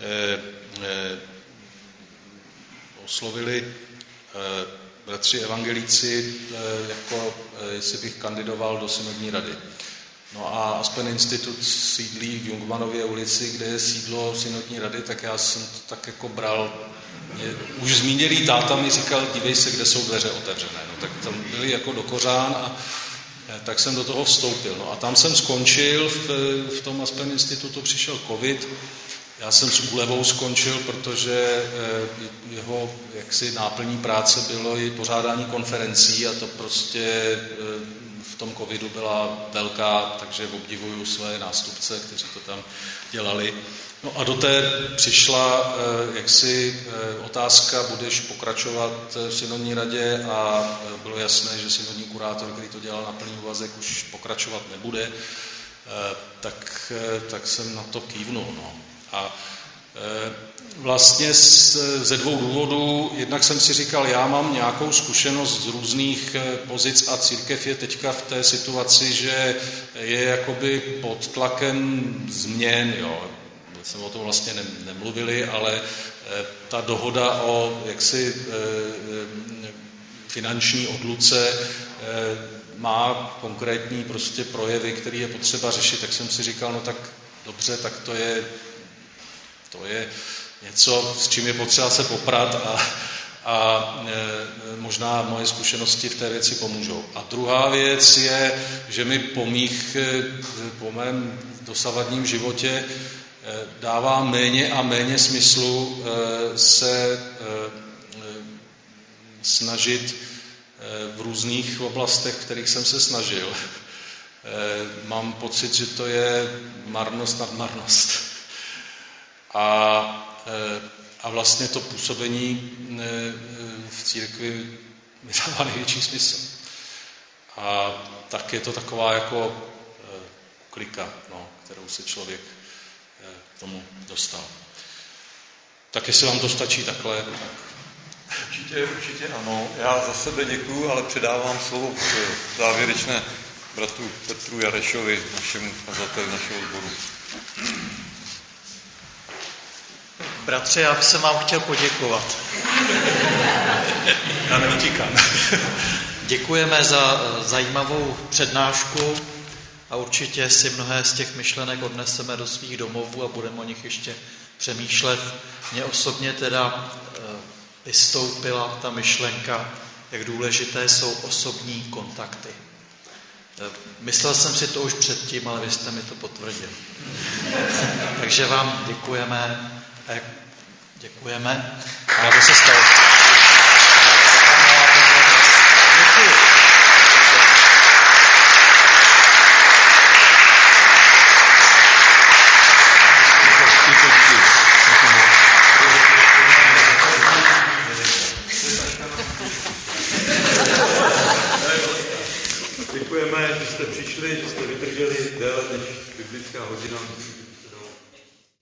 oslovili bratři evangelíci, jako jestli bych kandidoval do synodní rady. No a Aspen institut sídlí v Jungmanově ulici, kde je sídlo synodní rady, tak já jsem to tak jako bral. Mě, už zmíněný táta mi říkal, dívej se, kde jsou dveře otevřené. No, tak tam byli jako do kořán a tak jsem do toho vstoupil. No a tam jsem skončil, v, v tom Aspen institutu přišel covid. Já jsem s úlevou skončil, protože jeho jaksi náplní práce bylo i pořádání konferencí a to prostě v tom covidu byla velká, takže obdivuju své nástupce, kteří to tam dělali. No a do té přišla jaksi otázka, budeš pokračovat v synodní radě a bylo jasné, že synodní kurátor, který to dělal na plný úvazek, už pokračovat nebude, tak, tak jsem na to kývnul. No. A vlastně ze dvou důvodů, jednak jsem si říkal, já mám nějakou zkušenost z různých pozic a církev je teďka v té situaci, že je jakoby pod tlakem změn, jo. My jsme o tom vlastně nemluvili, ale ta dohoda o jaksi finanční odluce má konkrétní prostě projevy, které je potřeba řešit, tak jsem si říkal, no tak dobře, tak to je To je něco, s čím je potřeba se poprat a, a e, možná moje zkušenosti v té věci pomůžou. A druhá věc je, že mi po mých, po mém dosavadním životě e, dává méně a méně smyslu e, se e, snažit e, v různých oblastech, v kterých jsem se snažil. E, mám pocit, že to je marnost nad marnost. A, a vlastně to působení v církvi mi dává největší smysl. A tak je to taková jako klika, no, kterou si člověk k tomu dostal. Tak jestli vám to stačí takhle. Tak... Určitě, určitě ano. Já za sebe děkuju, ale předávám slovo závěrečné bratu Petru Jarešovi, našemu kazateli našeho odboru. Bratře, já bych vám chtěl poděkovat. Já neutíkám. Děkujeme za zajímavou přednášku a určitě si mnohé z těch myšlenek odneseme do svých domovů a budeme o nich ještě přemýšlet. Mně osobně teda vystoupila ta myšlenka, jak důležité jsou osobní kontakty. Myslel jsem si to už předtím, ale vy jste mi to potvrdil. Takže vám děkujeme. Děkujeme. A to se stalo. Děkuji. Děkujeme, že jste přišli, že jste vydrželi déle než biblická hodina.